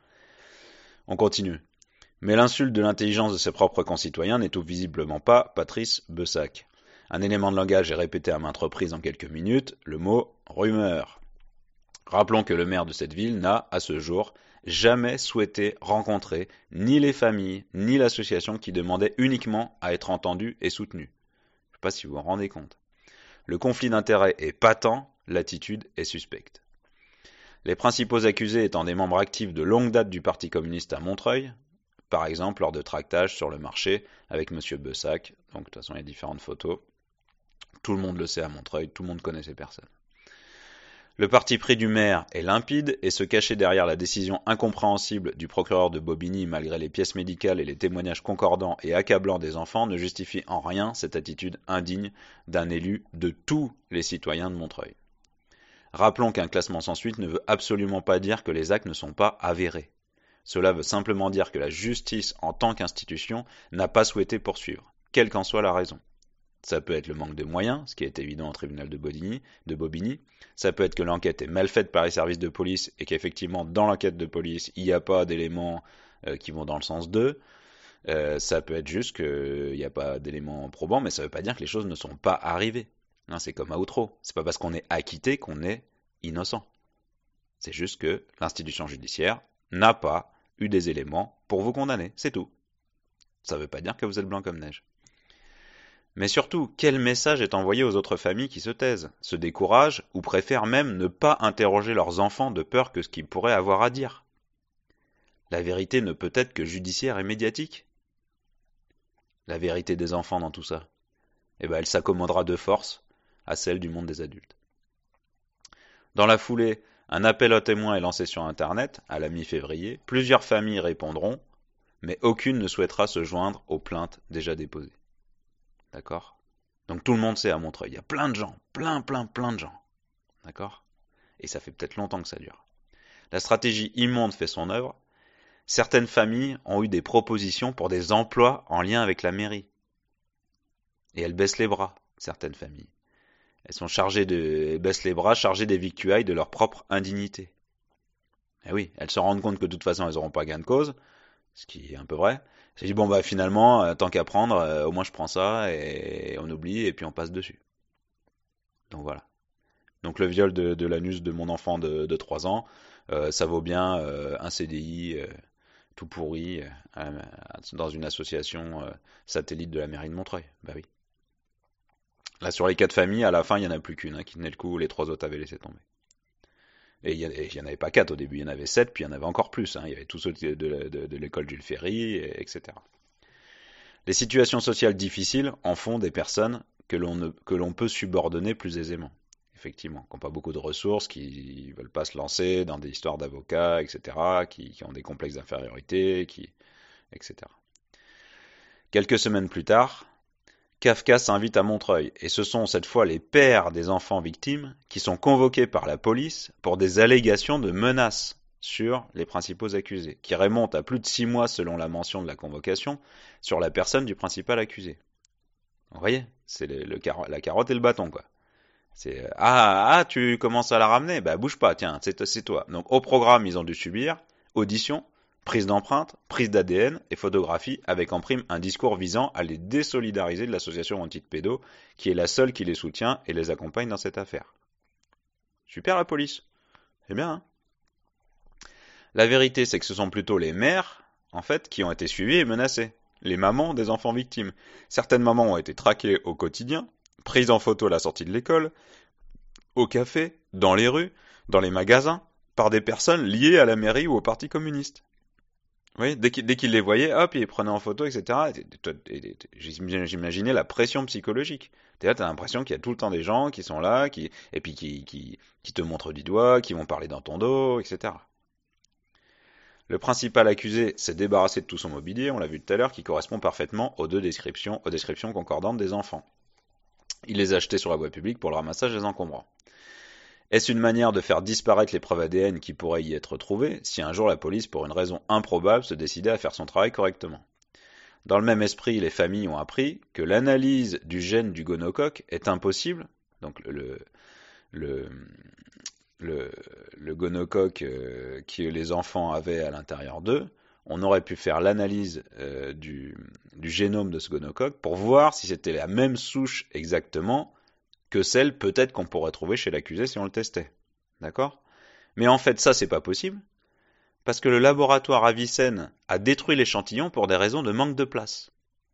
On continue. Mais l'insulte de l'intelligence de ses propres concitoyens n'étouffe visiblement pas Patrice Bessac. Un élément de langage est répété à maintes reprises en quelques minutes, le mot « rumeur ». Rappelons que le maire de cette ville n'a, à ce jour, jamais souhaité rencontrer ni les familles, ni l'association qui demandait uniquement à être entendue et soutenue. Je ne sais pas si vous vous en rendez compte. Le conflit d'intérêts est patent, l'attitude est suspecte. Les principaux accusés étant des membres actifs de longue date du Parti communiste à Montreuil, par exemple lors de tractages sur le marché avec M. Bessac, donc de toute façon il y a différentes photos, tout le monde le sait à Montreuil, tout le monde connaît ces personnes. Le parti pris du maire est limpide et se cacher derrière la décision incompréhensible du procureur de Bobigny malgré les pièces médicales et les témoignages concordants et accablants des enfants ne justifie en rien cette attitude indigne d'un élu de tous les citoyens de Montreuil. Rappelons qu'un classement sans suite ne veut absolument pas dire que les actes ne sont pas avérés. Cela veut simplement dire que la justice en tant qu'institution n'a pas souhaité poursuivre, quelle qu'en soit la raison. Ça peut être le manque de moyens, ce qui est évident au tribunal de Bobigny. Ça peut être que l'enquête est mal faite par les services de police et qu'effectivement, dans l'enquête de police, il n'y a pas d'éléments qui vont dans le sens d'eux. Ça peut être juste qu'il n'y a pas d'éléments probants, mais ça ne veut pas dire que les choses ne sont pas arrivées. Non, c'est comme à Outreau. C'est pas parce qu'on est acquitté qu'on est innocent. C'est juste que l'institution judiciaire n'a pas eu des éléments pour vous condamner. C'est tout. Ça ne veut pas dire que vous êtes blanc comme neige. Mais surtout, quel message est envoyé aux autres familles qui se taisent, se découragent ou préfèrent même ne pas interroger leurs enfants de peur que ce qu'ils pourraient avoir à dire? La vérité ne peut être que judiciaire et médiatique. La vérité des enfants dans tout ça, eh ben, elle s'accommodera de force à celle du monde des adultes. Dans la foulée, un appel aux témoins est lancé sur Internet à la mi-février. Plusieurs familles répondront, mais aucune ne souhaitera se joindre aux plaintes déjà déposées. D'accord? Donc tout le monde sait à Montreuil. Il y a plein de gens, plein de gens. D'accord ? Et ça fait peut-être longtemps que ça dure. La stratégie immonde fait son œuvre. Certaines familles ont eu des propositions pour des emplois en lien avec la mairie. Et elles baissent les bras, certaines familles. Elles baissent les bras, chargées des victuailles de leur propre indignité. Et oui, elles se rendent compte que de toute façon, elles n'auront pas gain de cause, ce qui est un peu vrai. Elles se disent, bon, bah finalement, tant qu'à prendre, au moins je prends ça, et on oublie, et puis on passe dessus. Donc voilà. Donc le viol de l'anus de mon enfant de 3 ans, ça vaut bien un CDI tout pourri dans une association satellite de la mairie de Montreuil. Bah oui. Là, sur les 4 familles, à la fin, il n'y en a plus qu'une qui tenait le coup, les 3 autres avaient laissé tomber. Et il n'y en avait pas 4 au début, il y en avait 7, puis il y en avait encore plus. Il y avait tous ceux de l'école Jules Ferry, etc. Les situations sociales difficiles en font des personnes que l'on peut subordonner plus aisément. Effectivement, qui n'ont pas beaucoup de ressources, qui ne veulent pas se lancer dans des histoires d'avocats, etc., qui ont des complexes d'infériorité, etc. Quelques semaines plus tard, Kafka s'invite à Montreuil, et ce sont cette fois les pères des enfants victimes qui sont convoqués par la police pour des allégations de menaces sur les principaux accusés, qui remontent à plus de 6 mois selon la mention de la convocation sur la personne du principal accusé. Vous voyez, c'est la carotte et le bâton, quoi. C'est tu commences à la ramener, bah bouge pas, tiens, c'est toi. Donc au programme, ils ont dû subir audition, prise d'empreinte, prise d'ADN et photographie avec en prime un discours visant à les désolidariser de l'association anti-pédo qui est la seule qui les soutient et les accompagne dans cette affaire. Super la police. C'est bien, hein ? La vérité, c'est que ce sont plutôt les mères, en fait, qui ont été suivies et menacées. Les mamans des enfants victimes. Certaines mamans ont été traquées au quotidien, prises en photo à la sortie de l'école, au café, dans les rues, dans les magasins, par des personnes liées à la mairie ou au parti communiste. Oui, dès qu'ils les voyaient, hop, ils les prenaient en photo, etc. J'imaginais la pression psychologique. T'as l'impression qu'il y a tout le temps des gens qui sont là, et puis qui te montrent du doigt, qui vont parler dans ton dos, etc. Le principal accusé s'est débarrassé de tout son mobilier, on l'a vu tout à l'heure, qui correspond parfaitement aux descriptions concordantes des enfants. Il les a achetés sur la voie publique pour le ramassage des encombrants. Est-ce une manière de faire disparaître les preuves ADN qui pourraient y être trouvées si un jour la police, pour une raison improbable, se décidait à faire son travail correctement ? Dans le même esprit, les familles ont appris que l'analyse du gène du gonocoque est impossible, donc le gonocoque que les enfants avaient à l'intérieur d'eux, on aurait pu faire l'analyse du génome de ce gonocoque pour voir si c'était la même souche exactement que celle peut-être qu'on pourrait trouver chez l'accusé si on le testait. D'accord ? Mais en fait, ça, c'est pas possible, parce que le laboratoire Avicenne a détruit l'échantillon pour des raisons de manque de place.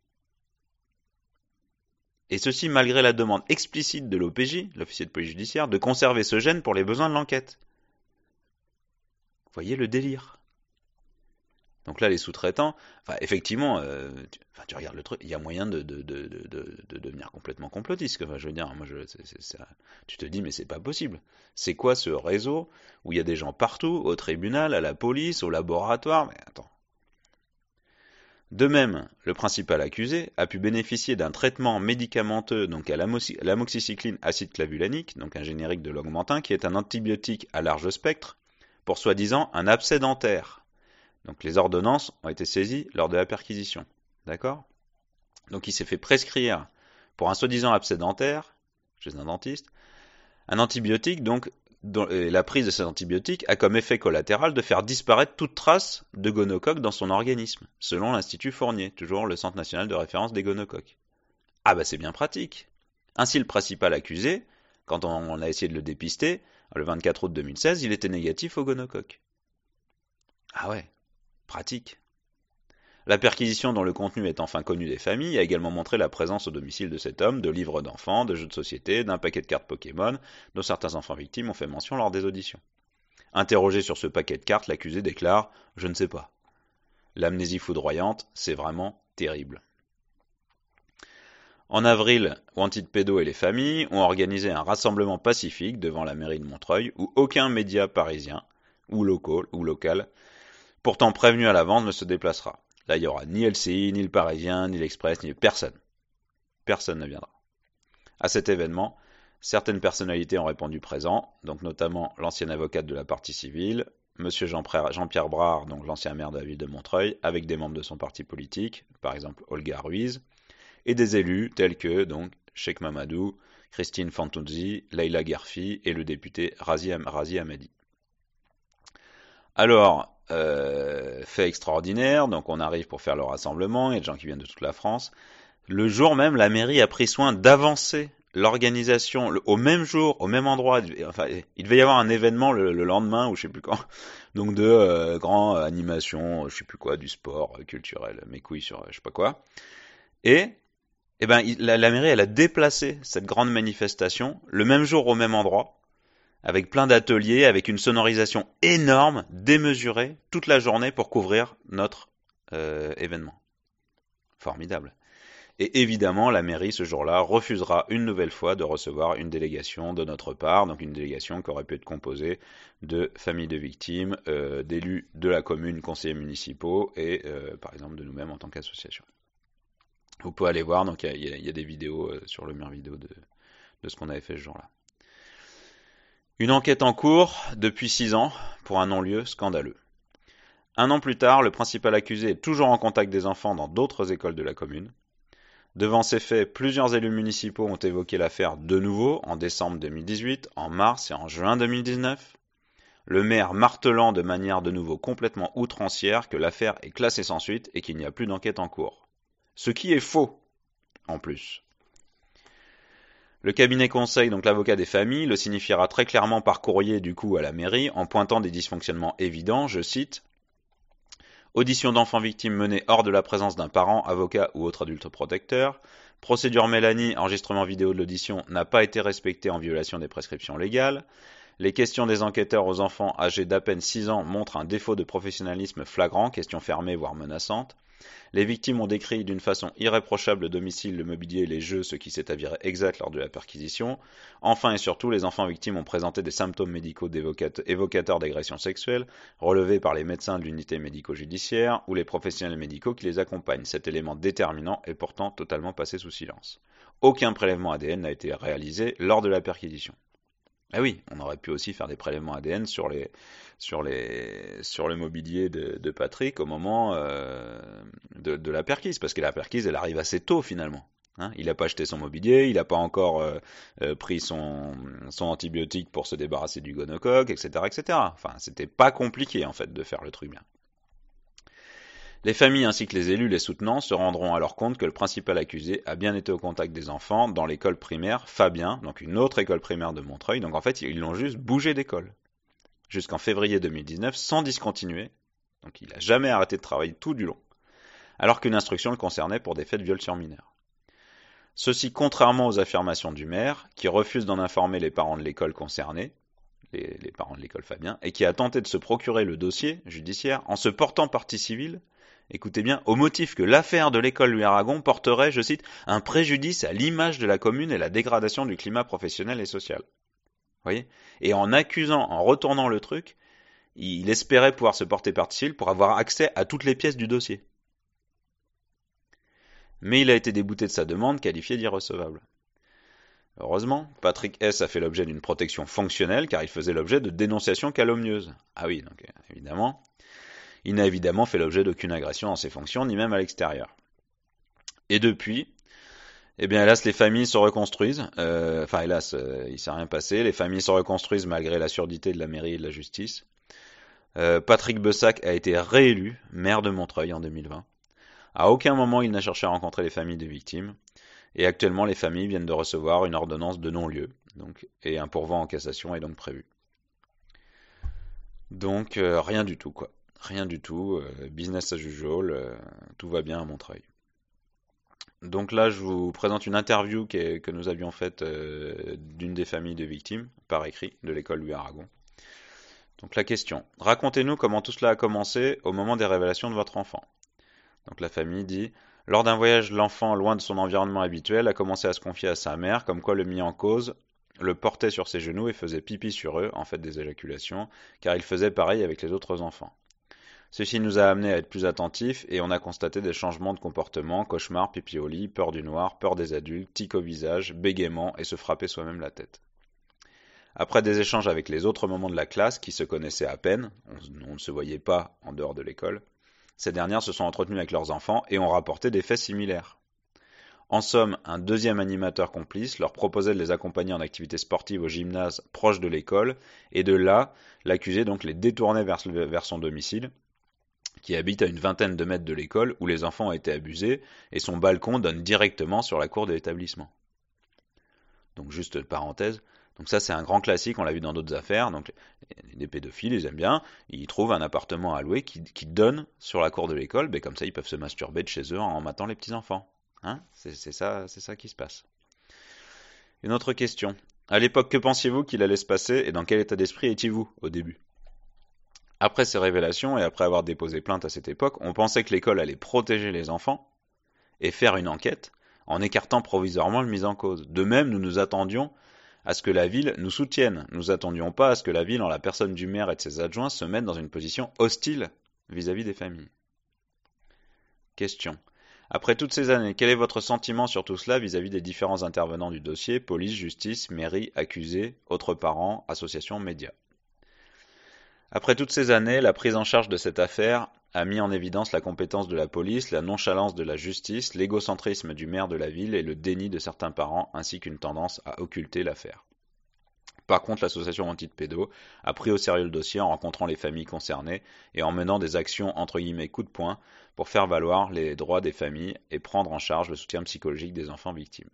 Et ceci malgré la demande explicite de l'OPJ, l'officier de police judiciaire, de conserver ce gène pour les besoins de l'enquête. Vous voyez le délire ? Donc là, les sous-traitants, effectivement, tu regardes le truc, il y a moyen de devenir complètement complotiste. Je veux dire, tu te dis, mais c'est pas possible. C'est quoi ce réseau où il y a des gens partout, au tribunal, à la police, au laboratoire ? Mais attends. De même, le principal accusé a pu bénéficier d'un traitement médicamenteux, donc à l'amoxicilline acide clavulanique, donc un générique de l'Augmentin, qui est un antibiotique à large spectre, pour soi-disant un abcès dentaire. Donc les ordonnances ont été saisies lors de la perquisition. D'accord ? Donc il s'est fait prescrire pour un soi-disant abcès dentaire, chez un dentiste, un antibiotique, donc la prise de cet antibiotique a comme effet collatéral de faire disparaître toute trace de gonocoque dans son organisme, selon l'Institut Fournier, toujours le Centre national de référence des gonocoques. Ah bah c'est bien pratique. Ainsi le principal accusé, quand on a essayé de le dépister, le 24 août 2016, il était négatif au gonocoque. Ah ouais. Pratique. La perquisition dont le contenu est enfin connu des familles a également montré la présence au domicile de cet homme de livres d'enfants, de jeux de société, d'un paquet de cartes Pokémon, dont certains enfants victimes ont fait mention lors des auditions. Interrogé sur ce paquet de cartes, l'accusé déclare « Je ne sais pas. L'amnésie foudroyante, c'est vraiment terrible. » En avril, Wanted Pédo et les familles ont organisé un rassemblement pacifique devant la mairie de Montreuil où aucun média parisien ou local pourtant prévenu à l'avance ne se déplacera. Là, il n'y aura ni LCI, ni le Parisien, ni l'Express, ni personne. Personne ne viendra. À cet événement, Certaines personnalités ont répondu présent, donc notamment l'ancienne avocate de la partie civile, Monsieur Jean-Pierre Brard, donc l'ancien maire de la ville de Montreuil, avec des membres de son parti politique, par exemple Olga Ruiz, et des élus tels que donc Cheikh Mamadou, Christine Fantouzi, Leïla Guerfi et le député Razi Hamadi. Alors, fait extraordinaire, donc on arrive pour faire le rassemblement, il y a des gens qui viennent de toute la France. Le jour même, la mairie a pris soin d'avancer l'organisation au même jour, au même endroit. Enfin, il devait y avoir un événement le lendemain ou je sais plus quand. Donc de grands animations, je sais plus quoi, du sport culturel, mes couilles sur je sais pas quoi. Et la mairie, elle a déplacé cette grande manifestation le même jour au même endroit, avec plein d'ateliers, avec une sonorisation énorme, démesurée, toute la journée pour couvrir notre événement. Formidable. Et évidemment, la mairie, ce jour-là, refusera une nouvelle fois de recevoir une délégation de notre part, donc une délégation qui aurait pu être composée de familles de victimes, d'élus de la commune, conseillers municipaux et, par exemple, de nous-mêmes en tant qu'association. Vous pouvez aller voir, donc il y a des vidéos sur le mur vidéo de ce qu'on avait fait ce jour-là. Une enquête en cours depuis 6 ans pour un non-lieu scandaleux. 1 an plus tard, le principal accusé est toujours en contact des enfants dans d'autres écoles de la commune. Devant ces faits, plusieurs élus municipaux ont évoqué l'affaire de nouveau en décembre 2018, en mars et en juin 2019. Le maire martelant de manière de nouveau complètement outrancière que l'affaire est classée sans suite et qu'il n'y a plus d'enquête en cours. Ce qui est faux, en plus. Le cabinet conseil, donc l'avocat des familles, le signifiera très clairement par courrier du coup à la mairie en pointant des dysfonctionnements évidents, je cite « Audition d'enfants victimes menée hors de la présence d'un parent, avocat ou autre adulte protecteur. Procédure Mélanie, enregistrement vidéo de l'audition n'a pas été respectée en violation des prescriptions légales. Les questions des enquêteurs aux enfants âgés d'à peine 6 ans montrent un défaut de professionnalisme flagrant, questions fermées voire menaçantes. Les victimes ont décrit d'une façon irréprochable le domicile, le mobilier et les jeux, ce qui s'est avéré exact lors de la perquisition. Enfin et surtout, les enfants victimes ont présenté des symptômes médicaux évocateurs d'agressions sexuelles, relevés par les médecins de l'unité médico-judiciaire ou les professionnels médicaux qui les accompagnent. Cet élément déterminant est pourtant totalement passé sous silence. Aucun prélèvement ADN n'a été réalisé lors de la perquisition. Ah oui, on aurait pu aussi faire des prélèvements ADN sur le mobilier de Patrick au moment de la perquise, parce que la perquise, elle arrive assez tôt finalement. Hein, il n'a pas acheté son mobilier, il n'a pas encore pris son antibiotique pour se débarrasser du gonocoque, etc., etc. Enfin, c'était pas compliqué en fait de faire le truc bien. Les familles ainsi que les élus les soutenant se rendront alors compte que le principal accusé a bien été au contact des enfants dans l'école primaire Fabien, donc une autre école primaire de Montreuil. Donc en fait, ils l'ont juste bougé d'école. Jusqu'en février 2019, sans discontinuer. Donc il n'a jamais arrêté de travailler tout du long. Alors qu'une instruction le concernait pour des faits de viol sur mineurs. Ceci contrairement aux affirmations du maire, qui refuse d'en informer les parents de l'école concernée, les parents de l'école Fabien, et qui a tenté de se procurer le dossier judiciaire en se portant partie civile, écoutez bien, au motif que l'affaire de l'école Louis Aragon porterait, je cite, un préjudice à l'image de la commune et la dégradation du climat professionnel et social. Vous voyez ? Et en accusant, en retournant le truc, il espérait pouvoir se porter partie civile pour avoir accès à toutes les pièces du dossier. Mais il a été débouté de sa demande, qualifiée d'irrecevable. Heureusement, Patrick S. a fait l'objet d'une protection fonctionnelle car il faisait l'objet de dénonciations calomnieuses. Ah oui, donc évidemment, il n'a évidemment fait l'objet d'aucune agression dans ses fonctions, ni même à l'extérieur. Et depuis, eh bien hélas, les familles se reconstruisent. Hélas, il ne s'est rien passé. Les familles se reconstruisent malgré la surdité de la mairie et de la justice. Patrick Bessac a été réélu maire de Montreuil en 2020. À aucun moment il n'a cherché à rencontrer les familles des victimes. Et actuellement, les familles viennent de recevoir une ordonnance de non-lieu. Et un pourvoi en cassation est donc prévu. Donc, rien du tout, quoi. Rien du tout. Business as usual. Tout va bien à Montreuil. Donc là, je vous présente une interview que nous avions faite d'une des familles de victimes, par écrit, de l'école Louis Aragon. Donc la question, racontez-nous comment tout cela a commencé au moment des révélations de votre enfant. Donc la famille dit, lors d'un voyage, l'enfant, loin de son environnement habituel, a commencé à se confier à sa mère, comme quoi le mis en cause le portait sur ses genoux et faisait pipi sur eux, en fait des éjaculations, car il faisait pareil avec les autres enfants. Ceci nous a amené à être plus attentifs et on a constaté des changements de comportement, cauchemars, pipi au lit, peur du noir, peur des adultes, tic au visage, bégaiement et se frapper soi-même la tête. Après des échanges avec les autres membres de la classe qui se connaissaient à peine, on ne se voyait pas en dehors de l'école, ces dernières se sont entretenues avec leurs enfants et ont rapporté des faits similaires. En somme, un deuxième animateur complice leur proposait de les accompagner en activités sportives au gymnase proche de l'école, et de là, l'accusé donc les détournait vers son domicile, qui habite à une vingtaine de mètres de l'école où les enfants ont été abusés, et son balcon donne directement sur la cour de l'établissement. Donc juste parenthèse, donc ça c'est un grand classique, on l'a vu dans d'autres affaires, donc les pédophiles ils aiment bien, ils trouvent un appartement à louer qui donne sur la cour de l'école, ben comme ça ils peuvent se masturber de chez eux en matant les petits-enfants. Hein, c'est ça qui se passe. Une autre question. À l'époque, que pensiez-vous qu'il allait se passer et dans quel état d'esprit étiez-vous au début? Après ces révélations et après avoir déposé plainte à cette époque, on pensait que l'école allait protéger les enfants et faire une enquête en écartant provisoirement le mis en cause. De même, nous nous attendions à ce que la ville nous soutienne. Nous attendions pas à ce que la ville, en la personne du maire et de ses adjoints, se mette dans une position hostile vis-à-vis des familles. Question. Après toutes ces années, quel est votre sentiment sur tout cela vis-à-vis des différents intervenants du dossier, police, justice, mairie, accusés, autres parents, associations, médias? Après toutes ces années, la prise en charge de cette affaire a mis en évidence la compétence de la police, la nonchalance de la justice, l'égocentrisme du maire de la ville et le déni de certains parents, ainsi qu'une tendance à occulter l'affaire. Par contre, l'association anti-pédo a pris au sérieux le dossier en rencontrant les familles concernées et en menant des actions entre guillemets coup de poing pour faire valoir les droits des familles et prendre en charge le soutien psychologique des enfants victimes.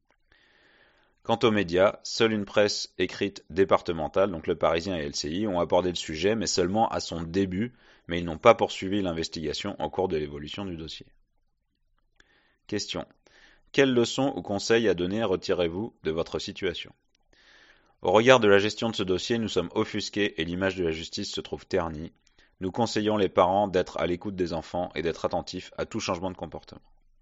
Quant aux médias, seule une presse écrite départementale, donc Le Parisien et LCI, ont abordé le sujet, mais seulement à son début, mais ils n'ont pas poursuivi l'investigation en cours de l'évolution du dossier. Question. Quelles leçons ou conseils à donner retirez-vous de votre situation? Au regard de la gestion de ce dossier, nous sommes offusqués et l'image de la justice se trouve ternie. Nous conseillons les parents d'être à l'écoute des enfants et d'être attentifs à tout changement de comportement.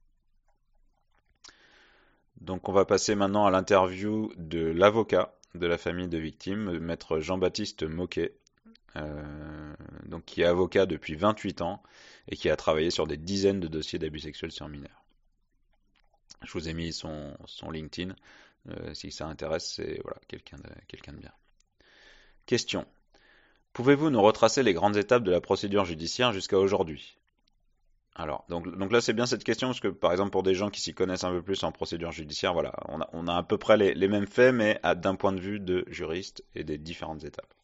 Donc on va passer maintenant à l'interview de l'avocat de la famille de victimes, maître Jean-Baptiste Moquet, donc qui est avocat depuis 28 ans et qui a travaillé sur des dizaines de dossiers d'abus sexuels sur mineurs. Je vous ai mis son LinkedIn, si ça intéresse, c'est voilà, quelqu'un de bien. Question. Pouvez-vous nous retracer les grandes étapes de la procédure judiciaire jusqu'à aujourd'hui? Alors, donc là c'est bien cette question parce que par exemple pour des gens qui s'y connaissent un peu plus en procédure judiciaire, voilà, on a à peu près les mêmes faits mais d'un point de vue de juriste et des différentes étapes.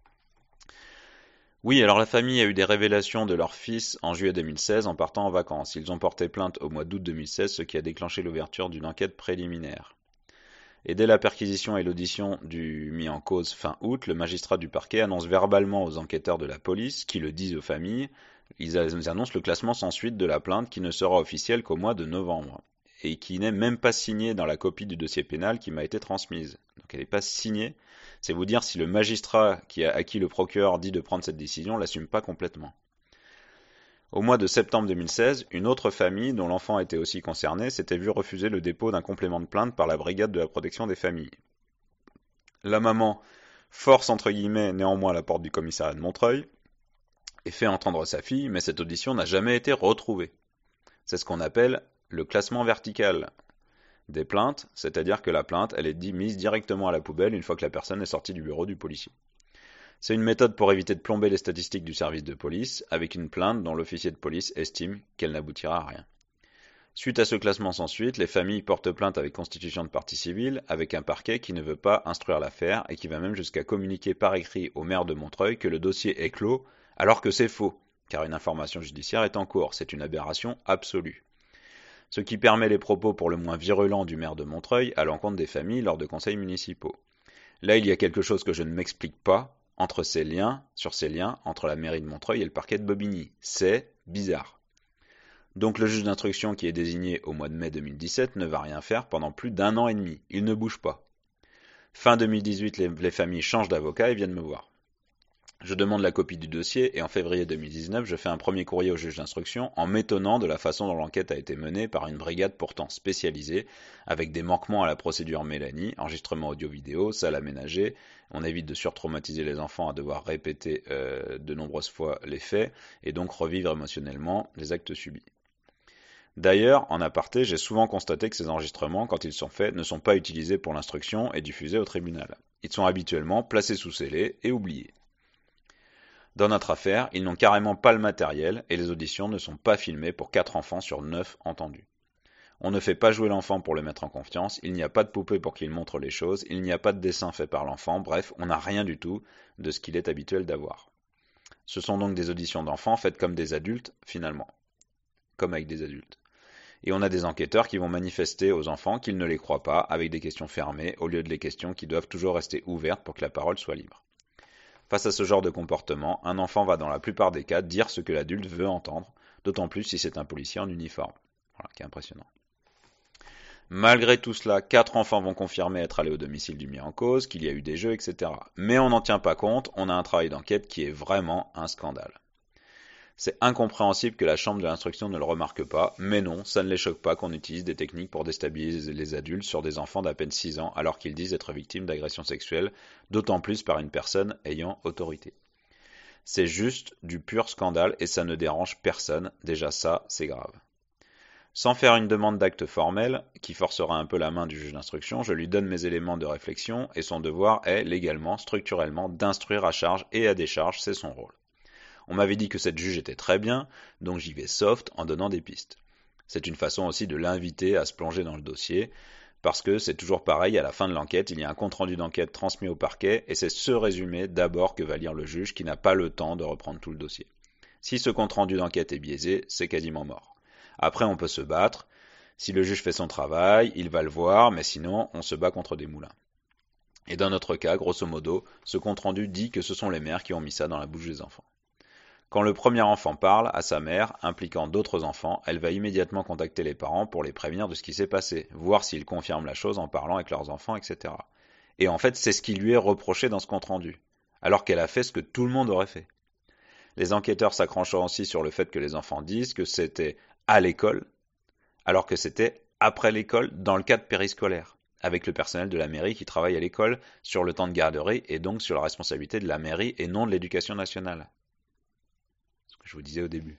Oui, alors la famille a eu des révélations de leur fils en juillet 2016 en partant en vacances. Ils ont porté plainte au mois d'août 2016, ce qui a déclenché l'ouverture d'une enquête préliminaire. Et dès la perquisition et l'audition du mis en cause fin août, le magistrat du parquet annonce verbalement aux enquêteurs de la police, qui le disent aux familles, ils annoncent le classement sans suite de la plainte qui ne sera officiel qu'au mois de novembre et qui n'est même pas signée dans la copie du dossier pénal qui m'a été transmise. Donc elle n'est pas signée. C'est vous dire si le magistrat à qui le procureur dit de prendre cette décision l'assume pas complètement. Au mois de septembre 2016, une autre famille, dont l'enfant était aussi concerné, s'était vue refuser le dépôt d'un complément de plainte par la brigade de la protection des familles. La maman force entre guillemets néanmoins la porte du commissariat de Montreuil et fait entendre sa fille, mais cette audition n'a jamais été retrouvée. C'est ce qu'on appelle le classement vertical des plaintes, c'est-à-dire que la plainte, elle est mise directement à la poubelle une fois que la personne est sortie du bureau du policier. C'est une méthode pour éviter de plomber les statistiques du service de police avec une plainte dont l'officier de police estime qu'elle n'aboutira à rien. Suite à ce classement sans suite, les familles portent plainte avec constitution de partie civile, avec un parquet qui ne veut pas instruire l'affaire et qui va même jusqu'à communiquer par écrit au maire de Montreuil que le dossier est clos, alors que c'est faux, car une information judiciaire est en cours. C'est une aberration absolue. Ce qui permet les propos pour le moins virulents du maire de Montreuil à l'encontre des familles lors de conseils municipaux. Là, il y a quelque chose que je ne m'explique pas sur ces liens entre la mairie de Montreuil et le parquet de Bobigny. C'est bizarre. Donc le juge d'instruction qui est désigné au mois de mai 2017 ne va rien faire pendant plus d'1 an et demi. Il ne bouge pas. Fin 2018, les familles changent d'avocat et viennent me voir. Je demande la copie du dossier et en février 2019, je fais un premier courrier au juge d'instruction en m'étonnant de la façon dont l'enquête a été menée par une brigade pourtant spécialisée, avec des manquements à la procédure Mélanie, enregistrement audio-vidéo, salle aménagée. On évite de surtraumatiser les enfants à devoir répéter de nombreuses fois les faits et donc revivre émotionnellement les actes subis. D'ailleurs, en aparté, j'ai souvent constaté que ces enregistrements, quand ils sont faits, ne sont pas utilisés pour l'instruction et diffusés au tribunal. Ils sont habituellement placés sous scellé et oubliés. Dans notre affaire, ils n'ont carrément pas le matériel et les auditions ne sont pas filmées pour 4 enfants sur 9 entendus. On ne fait pas jouer l'enfant pour le mettre en confiance, il n'y a pas de poupée pour qu'il montre les choses, il n'y a pas de dessin fait par l'enfant, bref, on n'a rien du tout de ce qu'il est habituel d'avoir. Ce sont donc des auditions d'enfants faites comme des adultes, finalement. Comme avec des adultes. Et on a des enquêteurs qui vont manifester aux enfants qu'ils ne les croient pas avec des questions fermées au lieu de les questions qui doivent toujours rester ouvertes pour que la parole soit libre. Face à ce genre de comportement, un enfant va dans la plupart des cas dire ce que l'adulte veut entendre, d'autant plus si c'est un policier en uniforme. Voilà, qui est impressionnant. Malgré tout cela, 4 enfants vont confirmer être allés au domicile du mis en cause, qu'il y a eu des jeux, etc. Mais on n'en tient pas compte, on a un travail d'enquête qui est vraiment un scandale. C'est incompréhensible que la chambre de l'instruction ne le remarque pas, mais non, ça ne les choque pas qu'on utilise des techniques pour déstabiliser les adultes sur des enfants d'à peine 6 ans alors qu'ils disent être victimes d'agressions sexuelles, d'autant plus par une personne ayant autorité. C'est juste du pur scandale et ça ne dérange personne, déjà ça, c'est grave. Sans faire une demande d'acte formel, qui forcera un peu la main du juge d'instruction, je lui donne mes éléments de réflexion et son devoir est, légalement, structurellement, d'instruire à charge et à décharge, c'est son rôle. On m'avait dit que cette juge était très bien, donc j'y vais soft en donnant des pistes. C'est une façon aussi de l'inviter à se plonger dans le dossier, parce que c'est toujours pareil, à la fin de l'enquête, il y a un compte-rendu d'enquête transmis au parquet, et c'est ce résumé d'abord que va lire le juge qui n'a pas le temps de reprendre tout le dossier. Si ce compte-rendu d'enquête est biaisé, c'est quasiment mort. Après, on peut se battre. Si le juge fait son travail, il va le voir, mais sinon, on se bat contre des moulins. Et dans notre cas, grosso modo, ce compte-rendu dit que ce sont les mères qui ont mis ça dans la bouche des enfants. Quand le premier enfant parle à sa mère, impliquant d'autres enfants, elle va immédiatement contacter les parents pour les prévenir de ce qui s'est passé, voir s'ils confirment la chose en parlant avec leurs enfants, etc. Et en fait, c'est ce qui lui est reproché dans ce compte-rendu, alors qu'elle a fait ce que tout le monde aurait fait. Les enquêteurs s'accrochant aussi sur le fait que les enfants disent que c'était à l'école, alors que c'était après l'école dans le cadre périscolaire, avec le personnel de la mairie qui travaille à l'école sur le temps de garderie et donc sur la responsabilité de la mairie et non de l'éducation nationale. Je vous disais au début.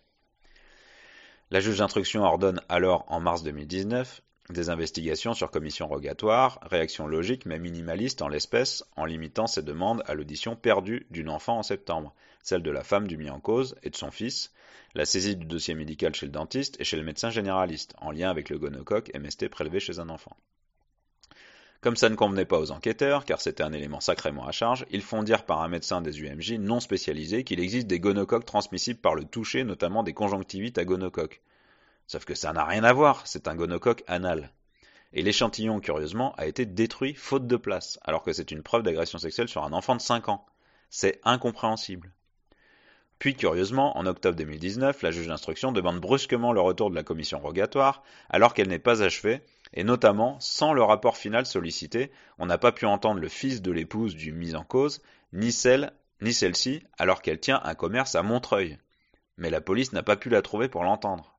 La juge d'instruction ordonne alors, en mars 2019, des investigations sur commission rogatoire, réaction logique mais minimaliste en l'espèce, en limitant ses demandes à l'audition perdue d'une enfant en septembre, celle de la femme du mis en cause et de son fils, la saisie du dossier médical chez le dentiste et chez le médecin généraliste, en lien avec le gonocoque MST prélevé chez un enfant. Comme ça ne convenait pas aux enquêteurs, car c'était un élément sacrément à charge, ils font dire par un médecin des UMJ non spécialisé qu'il existe des gonocoques transmissibles par le toucher, notamment des conjonctivites à gonocoque. Sauf que ça n'a rien à voir, c'est un gonocoque anal. Et l'échantillon, curieusement, a été détruit faute de place, alors que c'est une preuve d'agression sexuelle sur un enfant de 5 ans. C'est incompréhensible. Puis, curieusement, en octobre 2019, la juge d'instruction demande brusquement le retour de la commission rogatoire, alors qu'elle n'est pas achevée, et notamment, sans le rapport final sollicité, on n'a pas pu entendre le fils de l'épouse du mis en cause, ni celle-ci, alors qu'elle tient un commerce à Montreuil. Mais la police n'a pas pu la trouver pour l'entendre.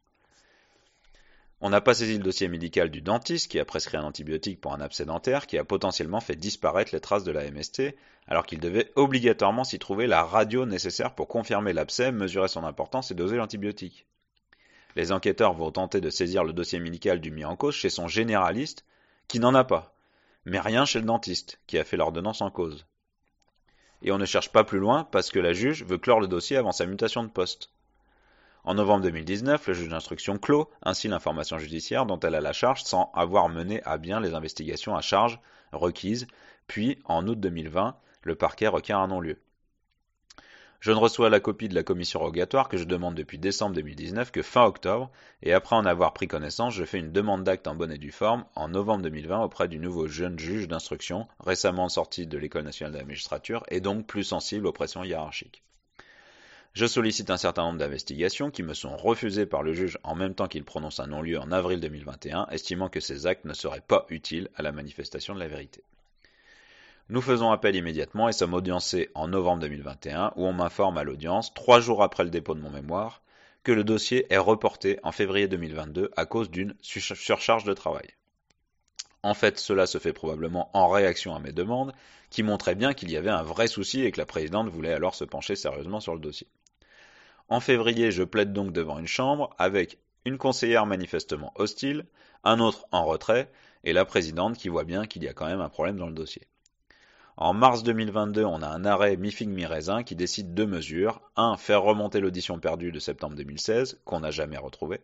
On n'a pas saisi le dossier médical du dentiste qui a prescrit un antibiotique pour un abcès dentaire qui a potentiellement fait disparaître les traces de la MST, alors qu'il devait obligatoirement s'y trouver la radio nécessaire pour confirmer l'abcès, mesurer son importance et doser l'antibiotique. Les enquêteurs vont tenter de saisir le dossier médical du mis en cause chez son généraliste, qui n'en a pas, mais rien chez le dentiste, qui a fait l'ordonnance en cause. Et on ne cherche pas plus loin parce que la juge veut clore le dossier avant sa mutation de poste. En novembre 2019, le juge d'instruction clôt ainsi l'information judiciaire dont elle a la charge sans avoir mené à bien les investigations à charge requises, puis en août 2020, le parquet requiert un non-lieu. Je ne reçois la copie de la commission rogatoire que je demande depuis décembre 2019 que fin octobre, et après en avoir pris connaissance, je fais une demande d'acte en bonne et due forme en novembre 2020 auprès du nouveau jeune juge d'instruction, récemment sorti de l'École nationale de la magistrature et donc plus sensible aux pressions hiérarchiques. Je sollicite un certain nombre d'investigations qui me sont refusées par le juge en même temps qu'il prononce un non-lieu en avril 2021, estimant que ces actes ne seraient pas utiles à la manifestation de la vérité. Nous faisons appel immédiatement et sommes audiencés en novembre 2021 où on m'informe à l'audience, 3 jours après le dépôt de mon mémoire, que le dossier est reporté en février 2022 à cause d'une surcharge de travail. En fait, cela se fait probablement en réaction à mes demandes, qui montraient bien qu'il y avait un vrai souci et que la présidente voulait alors se pencher sérieusement sur le dossier. En février, je plaide donc devant une chambre avec une conseillère manifestement hostile, un autre en retrait, et la présidente qui voit bien qu'il y a quand même un problème dans le dossier. En mars 2022, on a un arrêt mi-figue mi-raisin qui décide deux mesures. 1. Faire remonter l'audition perdue de septembre 2016, qu'on n'a jamais retrouvée.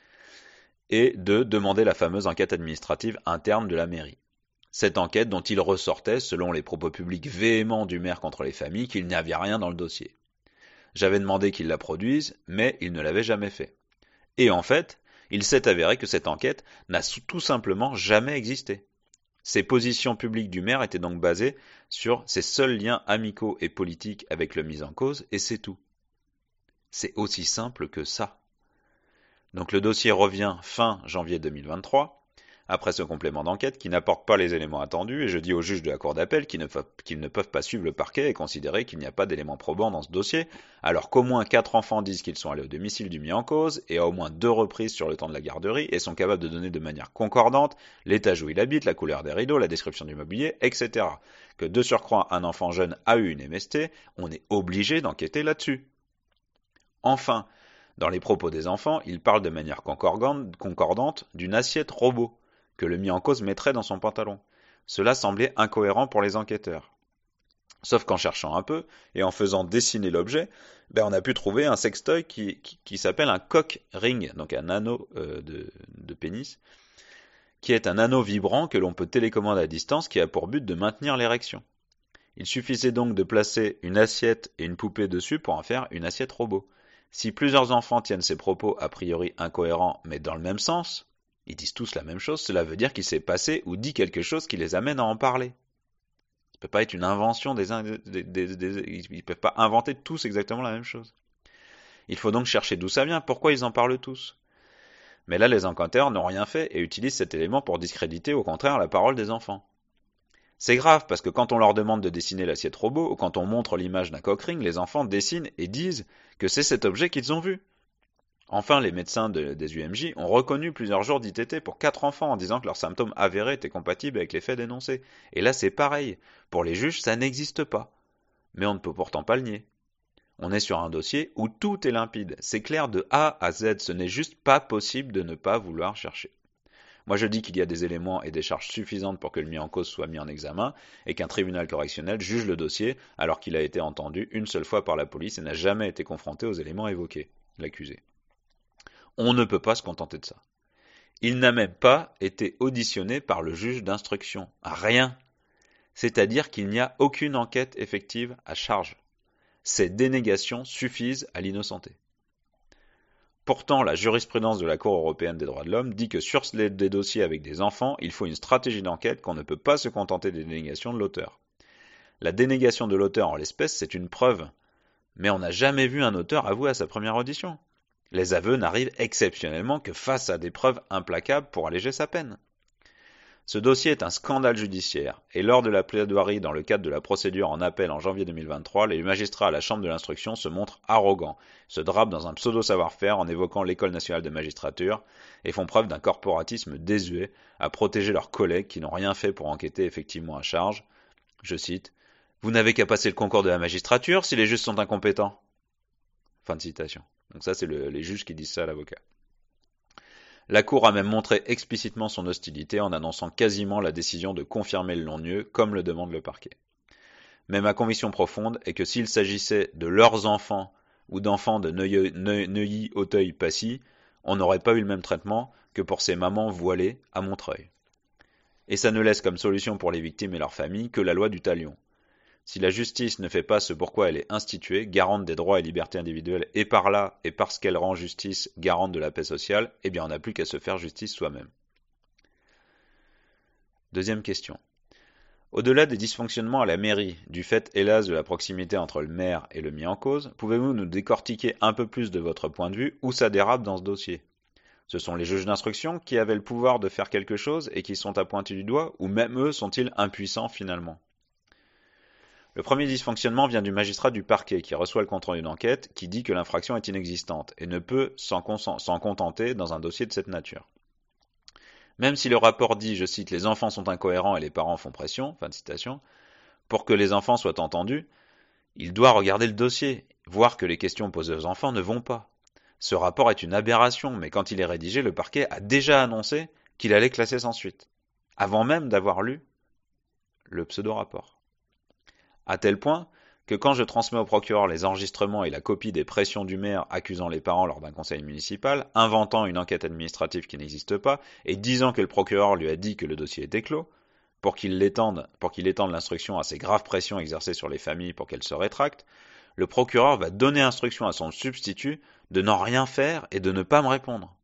Et 2. Demander la fameuse enquête administrative interne de la mairie. Cette enquête dont il ressortait, selon les propos publics véhéments du maire contre les familles, qu'il n'y avait rien dans le dossier. J'avais demandé qu'il la produise, mais il ne l'avait jamais fait. Et en fait, il s'est avéré que cette enquête n'a tout simplement jamais existé. Ces positions publiques du maire étaient donc basées sur ses seuls liens amicaux et politiques avec le mis en cause, et c'est tout. C'est aussi simple que ça. Donc le dossier revient fin janvier 2023, après ce complément d'enquête qui n'apporte pas les éléments attendus, et je dis aux juges de la cour d'appel qu'ils ne peuvent pas suivre le parquet et considérer qu'il n'y a pas d'éléments probants dans ce dossier, alors qu'au moins 4 enfants disent qu'ils sont allés au domicile du mis en cause, et à au moins 2 reprises sur le temps de la garderie, et sont capables de donner de manière concordante l'étage où il habite, la couleur des rideaux, la description du mobilier, etc. Que de surcroît un enfant jeune a eu une MST, on est obligé d'enquêter là-dessus. Enfin, dans les propos des enfants, ils parlent de manière concordante d'une assiette robot que le mis en cause mettrait dans son pantalon. Cela semblait incohérent pour les enquêteurs. Sauf qu'en cherchant un peu, et en faisant dessiner l'objet, on a pu trouver un sextoy qui s'appelle un cock ring, donc un anneau de pénis, qui est un anneau vibrant que l'on peut télécommander à distance qui a pour but de maintenir l'érection. Il suffisait donc de placer une assiette et une poupée dessus pour en faire une assiette robot. Si plusieurs enfants tiennent ces propos a priori incohérents mais dans le même sens, ils disent tous la même chose, cela veut dire qu'il s'est passé ou dit quelque chose qui les amène à en parler. Ça ne peut pas être une invention ils ne peuvent pas inventer tous exactement la même chose. Il faut donc chercher d'où ça vient, pourquoi ils en parlent tous. Mais là, les enquêteurs n'ont rien fait et utilisent cet élément pour discréditer au contraire la parole des enfants. C'est grave parce que quand on leur demande de dessiner l'assiette robot ou quand on montre l'image d'un cock ring, les enfants dessinent et disent que c'est cet objet qu'ils ont vu. Enfin, les médecins des UMJ ont reconnu plusieurs jours d'ITT pour 4 enfants en disant que leurs symptômes avérés étaient compatibles avec les faits dénoncés. Et là, c'est pareil. Pour les juges, ça n'existe pas. Mais on ne peut pourtant pas le nier. On est sur un dossier où tout est limpide. C'est clair de A à Z. Ce n'est juste pas possible de ne pas vouloir chercher. Moi, je dis qu'il y a des éléments et des charges suffisantes pour que le mis en cause soit mis en examen et qu'un tribunal correctionnel juge le dossier alors qu'il a été entendu une seule fois par la police et n'a jamais été confronté aux éléments évoqués, l'accusé. On ne peut pas se contenter de ça. Il n'a même pas été auditionné par le juge d'instruction. Rien. C'est-à-dire qu'il n'y a aucune enquête effective à charge. Ces dénégations suffisent à l'innocenté. Pourtant, la jurisprudence de la Cour européenne des droits de l'homme dit que sur des dossiers avec des enfants, il faut une stratégie d'enquête qu'on ne peut pas se contenter des dénégations de l'auteur. La dénégation de l'auteur en l'espèce, c'est une preuve. Mais on n'a jamais vu un auteur avouer à sa première audition. Les aveux n'arrivent exceptionnellement que face à des preuves implacables pour alléger sa peine. Ce dossier est un scandale judiciaire, et lors de la plaidoirie dans le cadre de la procédure en appel en janvier 2023, les magistrats à la Chambre de l'instruction se montrent arrogants, se drapent dans un pseudo-savoir-faire en évoquant l'École nationale de magistrature, et font preuve d'un corporatisme désuet à protéger leurs collègues qui n'ont rien fait pour enquêter effectivement à charge. Je cite, « Vous n'avez qu'à passer le concours de la magistrature si les juges sont incompétents. » Fin de citation. Donc ça, c'est les juges qui disent ça à l'avocat. La Cour a même montré explicitement son hostilité en annonçant quasiment la décision de confirmer le non-lieu, comme le demande le parquet. Mais ma conviction profonde est que s'il s'agissait de leurs enfants ou d'enfants de Neuilly, Auteuil, Passy, on n'aurait pas eu le même traitement que pour ces mamans voilées à Montreuil. Et ça ne laisse comme solution pour les victimes et leurs familles que la loi du talion. Si la justice ne fait pas ce pourquoi elle est instituée, garante des droits et libertés individuelles, et par là, et parce qu'elle rend justice garante de la paix sociale, eh bien on n'a plus qu'à se faire justice soi-même. Deuxième question. Au-delà des dysfonctionnements à la mairie, du fait hélas de la proximité entre le maire et le mis en cause, pouvez-vous nous décortiquer un peu plus de votre point de vue où ça dérape dans ce dossier ? Ce sont les juges d'instruction qui avaient le pouvoir de faire quelque chose et qui sont à pointer du doigt, ou même eux sont-ils impuissants finalement ? Le premier dysfonctionnement vient du magistrat du parquet qui reçoit le compte-rendu d'enquête qui dit que l'infraction est inexistante et ne peut s'en contenter dans un dossier de cette nature. Même si le rapport dit, je cite, les enfants sont incohérents et les parents font pression, fin de citation, pour que les enfants soient entendus, il doit regarder le dossier, voir que les questions posées aux enfants ne vont pas. Ce rapport est une aberration, mais quand il est rédigé, le parquet a déjà annoncé qu'il allait classer sans suite, avant même d'avoir lu le pseudo-rapport. À tel point que quand je transmets au procureur les enregistrements et la copie des pressions du maire accusant les parents lors d'un conseil municipal, inventant une enquête administrative qui n'existe pas, et disant que le procureur lui a dit que le dossier était clos, pour qu'il étende l'instruction à ces graves pressions exercées sur les familles pour qu'elles se rétractent, le procureur va donner instruction à son substitut de n'en rien faire et de ne pas me répondre.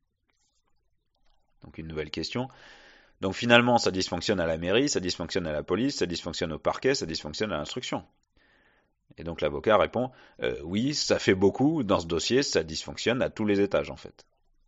Donc une nouvelle question. Donc finalement, ça dysfonctionne à la mairie, ça dysfonctionne à la police, ça dysfonctionne au parquet, ça dysfonctionne à l'instruction. Et donc l'avocat répond oui, ça fait beaucoup, dans ce dossier, ça dysfonctionne à tous les étages en fait.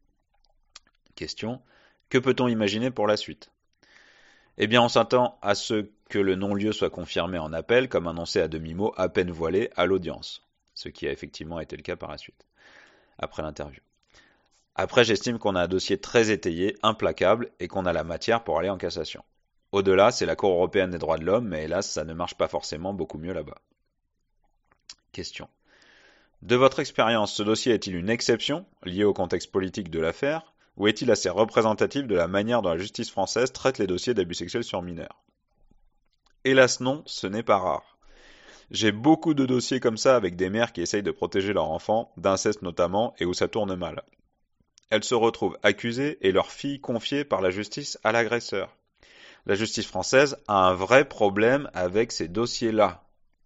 Question. Que peut-on imaginer pour la suite? Eh bien, on s'attend à ce que le non-lieu soit confirmé en appel, comme annoncé à demi-mot, à peine voilé, à l'audience. Ce qui a effectivement été le cas par la suite, après l'interview. Après, j'estime qu'on a un dossier très étayé, implacable, et qu'on a la matière pour aller en cassation. Au-delà, c'est la Cour européenne des droits de l'homme, mais hélas, ça ne marche pas forcément beaucoup mieux là-bas. Question. De votre expérience, ce dossier est-il une exception, liée au contexte politique de l'affaire, ou est-il assez représentatif de la manière dont la justice française traite les dossiers d'abus sexuels sur mineurs? Hélas non, ce n'est pas rare. J'ai beaucoup de dossiers comme ça avec des mères qui essayent de protéger leurs enfants, d'inceste notamment, et où ça tourne mal. Elles se retrouvent accusées et leur fille confiée par la justice à l'agresseur. La justice française a un vrai problème avec ces dossiers-là.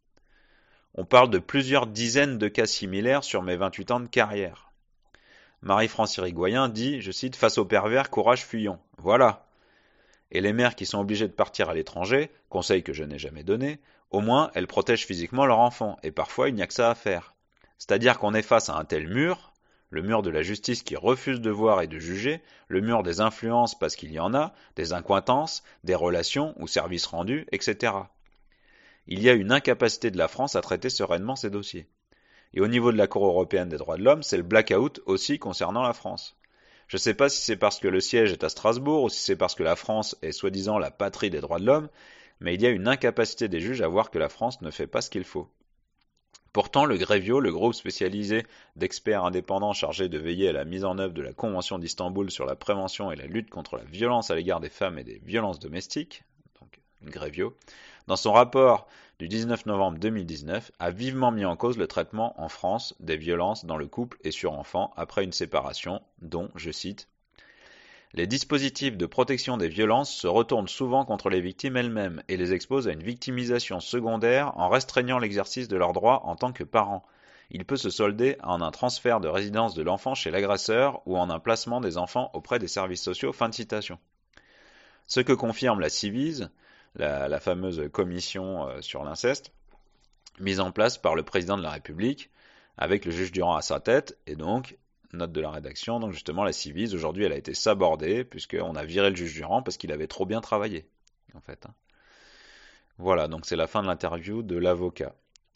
On parle de plusieurs dizaines de cas similaires sur mes 28 ans de carrière. Marie-France Irigoyen dit, je cite, « Face aux pervers, courage, fuyons. » Voilà. Et les mères qui sont obligées de partir à l'étranger, conseil que je n'ai jamais donné, au moins elles protègent physiquement leur enfant, et parfois il n'y a que ça à faire. C'est-à-dire qu'on est face à un tel mur, le mur de la justice qui refuse de voir et de juger, le mur des influences parce qu'il y en a, des incointances, des relations ou services rendus, etc. Il y a une incapacité de la France à traiter sereinement ces dossiers. Et au niveau de la Cour européenne des droits de l'homme, c'est le blackout aussi concernant la France. Je ne sais pas si c'est parce que le siège est à Strasbourg ou si c'est parce que la France est soi-disant la patrie des droits de l'homme, mais il y a une incapacité des juges à voir que la France ne fait pas ce qu'il faut. Pourtant, le Grevio, le groupe spécialisé d'experts indépendants chargé de veiller à la mise en œuvre de la Convention d'Istanbul sur la prévention et la lutte contre la violence à l'égard des femmes et des violences domestiques, donc Grevio, dans son rapport du 19 novembre 2019, a vivement mis en cause le traitement en France des violences dans le couple et sur enfants après une séparation, dont, je cite, les dispositifs de protection des violences se retournent souvent contre les victimes elles-mêmes et les exposent à une victimisation secondaire en restreignant l'exercice de leurs droits en tant que parents. Il peut se solder en un transfert de résidence de l'enfant chez l'agresseur ou en un placement des enfants auprès des services sociaux. Fin de citation. Ce que confirme la Civise, la fameuse commission sur l'inceste, mise en place par le président de la République, avec le juge Durand à sa tête, et donc note de la rédaction, donc justement la Civise, aujourd'hui elle a été sabordée, puisqu'on a viré le juge Durand parce qu'il avait trop bien travaillé, en fait. Voilà, donc c'est la fin de l'interview de l'avocat.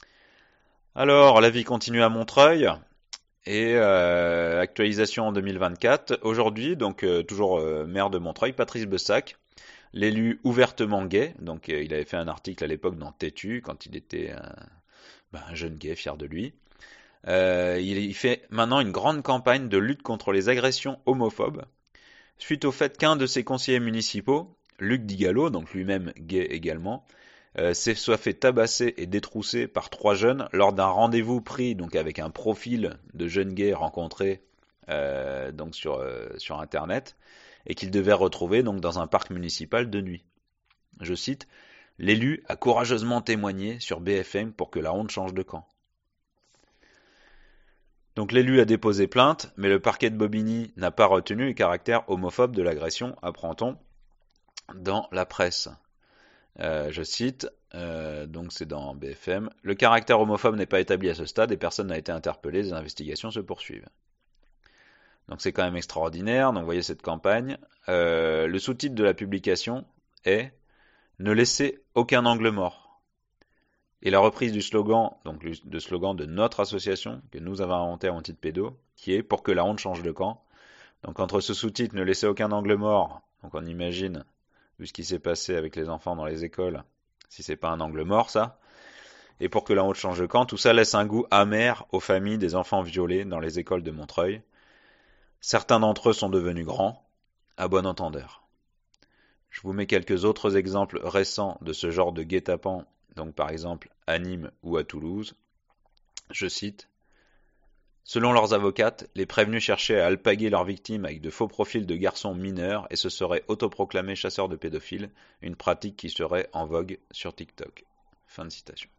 Alors, la vie continue à Montreuil, et actualisation en 2024. Aujourd'hui, donc toujours maire de Montreuil, Patrice Bessac, l'élu ouvertement gay, donc il avait fait un article à l'époque dans Tétu, quand il était un jeune gay, fier de lui. Il fait maintenant une grande campagne de lutte contre les agressions homophobes, suite au fait qu'un de ses conseillers municipaux, Luc Digalo, donc lui-même gay également, soit fait tabasser et détrousser par 3 jeunes lors d'un rendez-vous pris donc avec un profil de jeunes gays rencontrés donc sur internet et qu'il devait retrouver donc dans un parc municipal de nuit. Je cite, l'élu a courageusement témoigné sur BFM pour que la honte change de camp. Donc l'élu a déposé plainte, mais le parquet de Bobigny n'a pas retenu le caractère homophobe de l'agression, apprend-on dans la presse. Je cite, donc c'est dans BFM, le caractère homophobe n'est pas établi à ce stade et personne n'a été interpellé, les investigations se poursuivent. Donc c'est quand même extraordinaire, donc vous voyez cette campagne. Le sous-titre de la publication est « Ne laissez aucun angle mort ». Et la reprise du slogan, donc le slogan de notre association, que nous avons inventé à Antipédo, qui est pour que la honte change de camp. Donc entre ce sous-titre, ne laissez aucun angle mort, donc on imagine, vu ce qui s'est passé avec les enfants dans les écoles, si c'est pas un angle mort ça, et pour que la honte change de camp, tout ça laisse un goût amer aux familles des enfants violés dans les écoles de Montreuil. Certains d'entre eux sont devenus grands, à bon entendeur. Je vous mets quelques autres exemples récents de ce genre de guet-apens, donc par exemple à Nîmes ou à Toulouse. Je cite: selon leurs avocates, les prévenus cherchaient à alpaguer leurs victimes avec de faux profils de garçons mineurs et se seraient autoproclamés chasseurs de pédophiles, une pratique qui serait en vogue sur TikTok. Fin de citation.